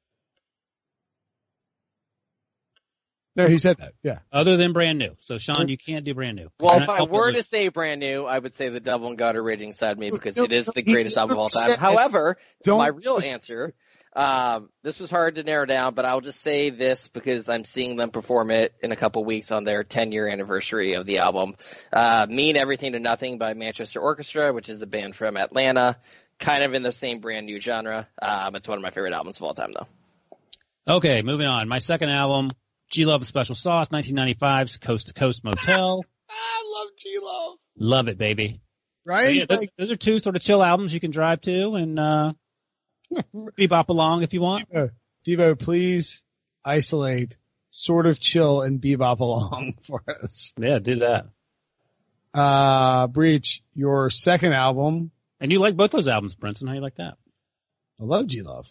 No, he said that. Yeah. Other than brand new. So, Sean, you can't do brand new. well, And if I I'll put were Luke- to say brand new, I would say the Devil and God are raging inside me because No, it is no, the he greatest album of all time. said- However, Don't- my real answer, um, this was hard to narrow down, but I'll just say this because I'm seeing them perform it in a couple weeks on their ten year anniversary of the album. Uh, Mean Everything to Nothing by Manchester Orchestra, which is a band from Atlanta, kind of in the same brand new genre. Um, it's one of my favorite albums of all time, though. Okay, moving on. My second album, G-Love Special Sauce, nineteen ninety-five's Coast to Coast Motel. I love G-Love. Love it, baby. Right? Yeah, those, Like, those are two sort of chill albums you can drive to and uh, bebop along if you want. uh, Devo, please isolate, sort of chill, and bebop along for us. Yeah, do that. Uh, Breach, your second album. And you like both those albums, Brenton. How you like that? I love G-Love.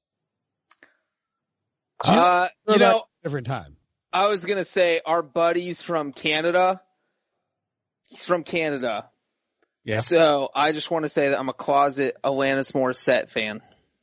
Uh, you Throwback know, different time. I was going to say our buddies from Canada. He's from Canada. Yeah. So I just want to say that I'm a closet Alanis Morissette fan.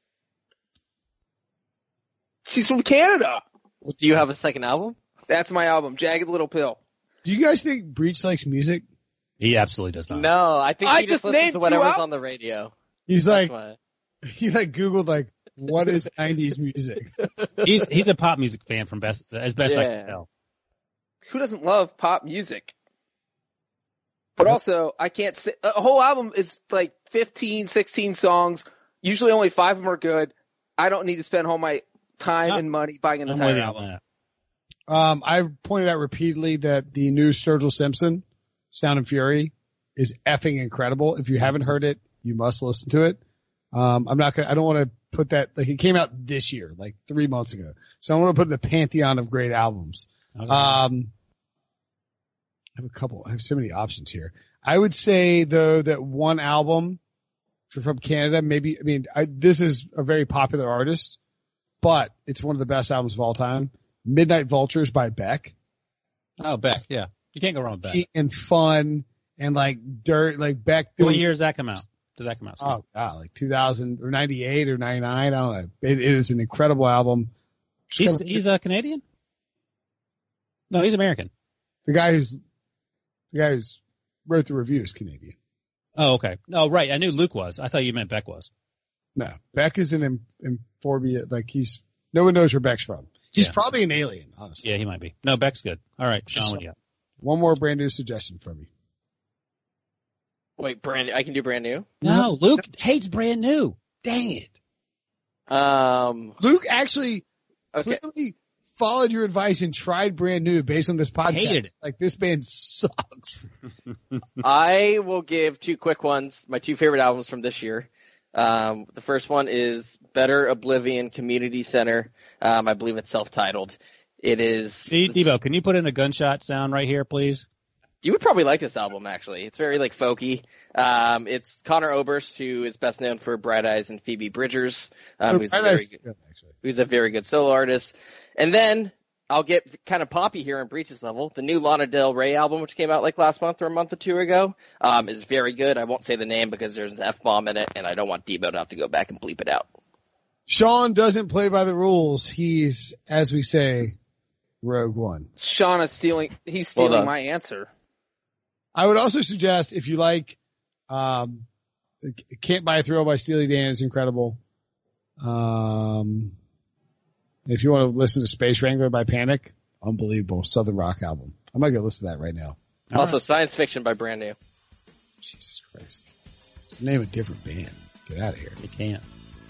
She's from Canada. Do you have a second album? That's my album, Jagged Little Pill. Do you guys think Breach likes music? He absolutely does not. No, I think I he just just listens named to two whatever's albums. on the radio. He's That's like, why. he like Googled like, what is nineties music? He's he's a pop music fan from best as best I Yeah. can tell. Who doesn't love pop music? But also, I can't say, a whole album is like fifteen, sixteen songs. Usually only five of them are good. I don't need to spend all my time No. and money buying an I'm entire with you album. on that. Um, I've pointed out repeatedly that the new Sturgill Simpson, Sound and Fury, is effing incredible. If you haven't heard it, you must listen to it. Um, I'm not gonna, I don't want to put that, like it came out this year, like three months ago. So I want to put it in the pantheon of great albums. Okay. Um, I have a couple, I have so many options here. I would say though that one album for, from Canada, maybe, I mean, I, this is a very popular artist, but it's one of the best albums of all time. Midnight Vultures by Beck. Oh, Beck, yeah. You can't go wrong with Beck. And fun and like dirt, like Beck What doing, year does that come out? Did that come out? oh god, like two thousand or ninety-eight or ninety-nine. I don't know. It, it is an incredible album. He's he's a Canadian? No, he's American. The guy who's, the guy who's wrote the review is Canadian. Oh, okay. Oh, right. I knew Luke was. I thought you meant Beck was. No, Beck is an Em- Emphorbia, like he's, no one knows where Beck's from. He's Yeah. probably an alien, honestly. Yeah, he might be. No, Beck's good. All right, Sean, what do you got? One more brand new suggestion from me. Wait, brand. I can do brand new. No, Luke hates brand new. Dang it. Um, Luke actually okay. clearly followed your advice and tried brand new based on this podcast. Hated it. Like this band sucks. I will give two quick ones. My two favorite albums from this year. Um, the first one is Better Oblivion Community Center. Um, I believe it's self-titled. It is. Steve, Devo, can you put in a gunshot sound right here, please? You would probably like this album, actually. It's very, like, folky. Um, it's Connor Oberst, who is best known for Bright Eyes and Phoebe Bridgers, um, who's, a Bright very Eyes- good, yeah, actually. who's a very good solo artist. And then I'll get kind of poppy here on Breach's level. The new Lana Del Rey album, which came out like last month or a month or two ago, um, is very good. I won't say the name because there's an F-bomb in it, and I don't want Debo to have to go back and bleep it out. Sean doesn't play by the rules. He's, as we say, Rogue One. Sean is stealing, he's stealing my answer. I would also suggest if you like, um, Can't Buy a Thrill by Steely Dan is incredible. Um, if you want to listen to Space Wrangler by Panic, unbelievable Southern rock album. I might go listen to that right now. All also, right. Science Fiction by Brand New. Jesus Christ. Name a different band. Get out of here. You can't.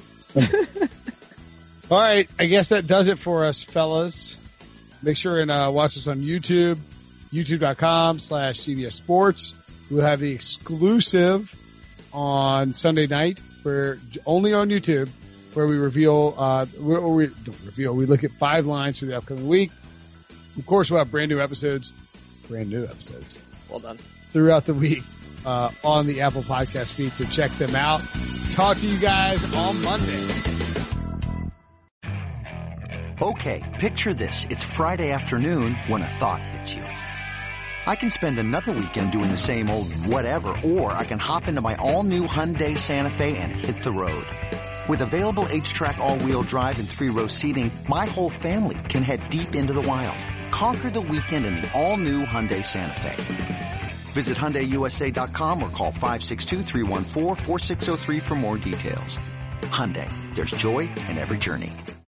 All right. I guess that does it for us, fellas. Make sure and uh, watch us on YouTube, youtube.com slash CBS Sports. We'll have the exclusive on Sunday night, where only on YouTube, where we reveal, uh, we, we don't reveal, we look at five lines for the upcoming week. Of course, we'll have brand new episodes, brand new episodes. Well done. Throughout the week, uh, on the Apple Podcast feed. So check them out. Talk to you guys on Monday. Okay, picture this. It's Friday afternoon when a thought hits you. I can spend another weekend doing the same old whatever, or I can hop into my all-new Hyundai Santa Fe and hit the road. With available H-Track all-wheel drive and three-row seating, my whole family can head deep into the wild. Conquer the weekend in the all-new Hyundai Santa Fe. Visit Hyundai U S A dot com or call five six two, three one four, four six zero three for more details. Hyundai, there's joy in every journey.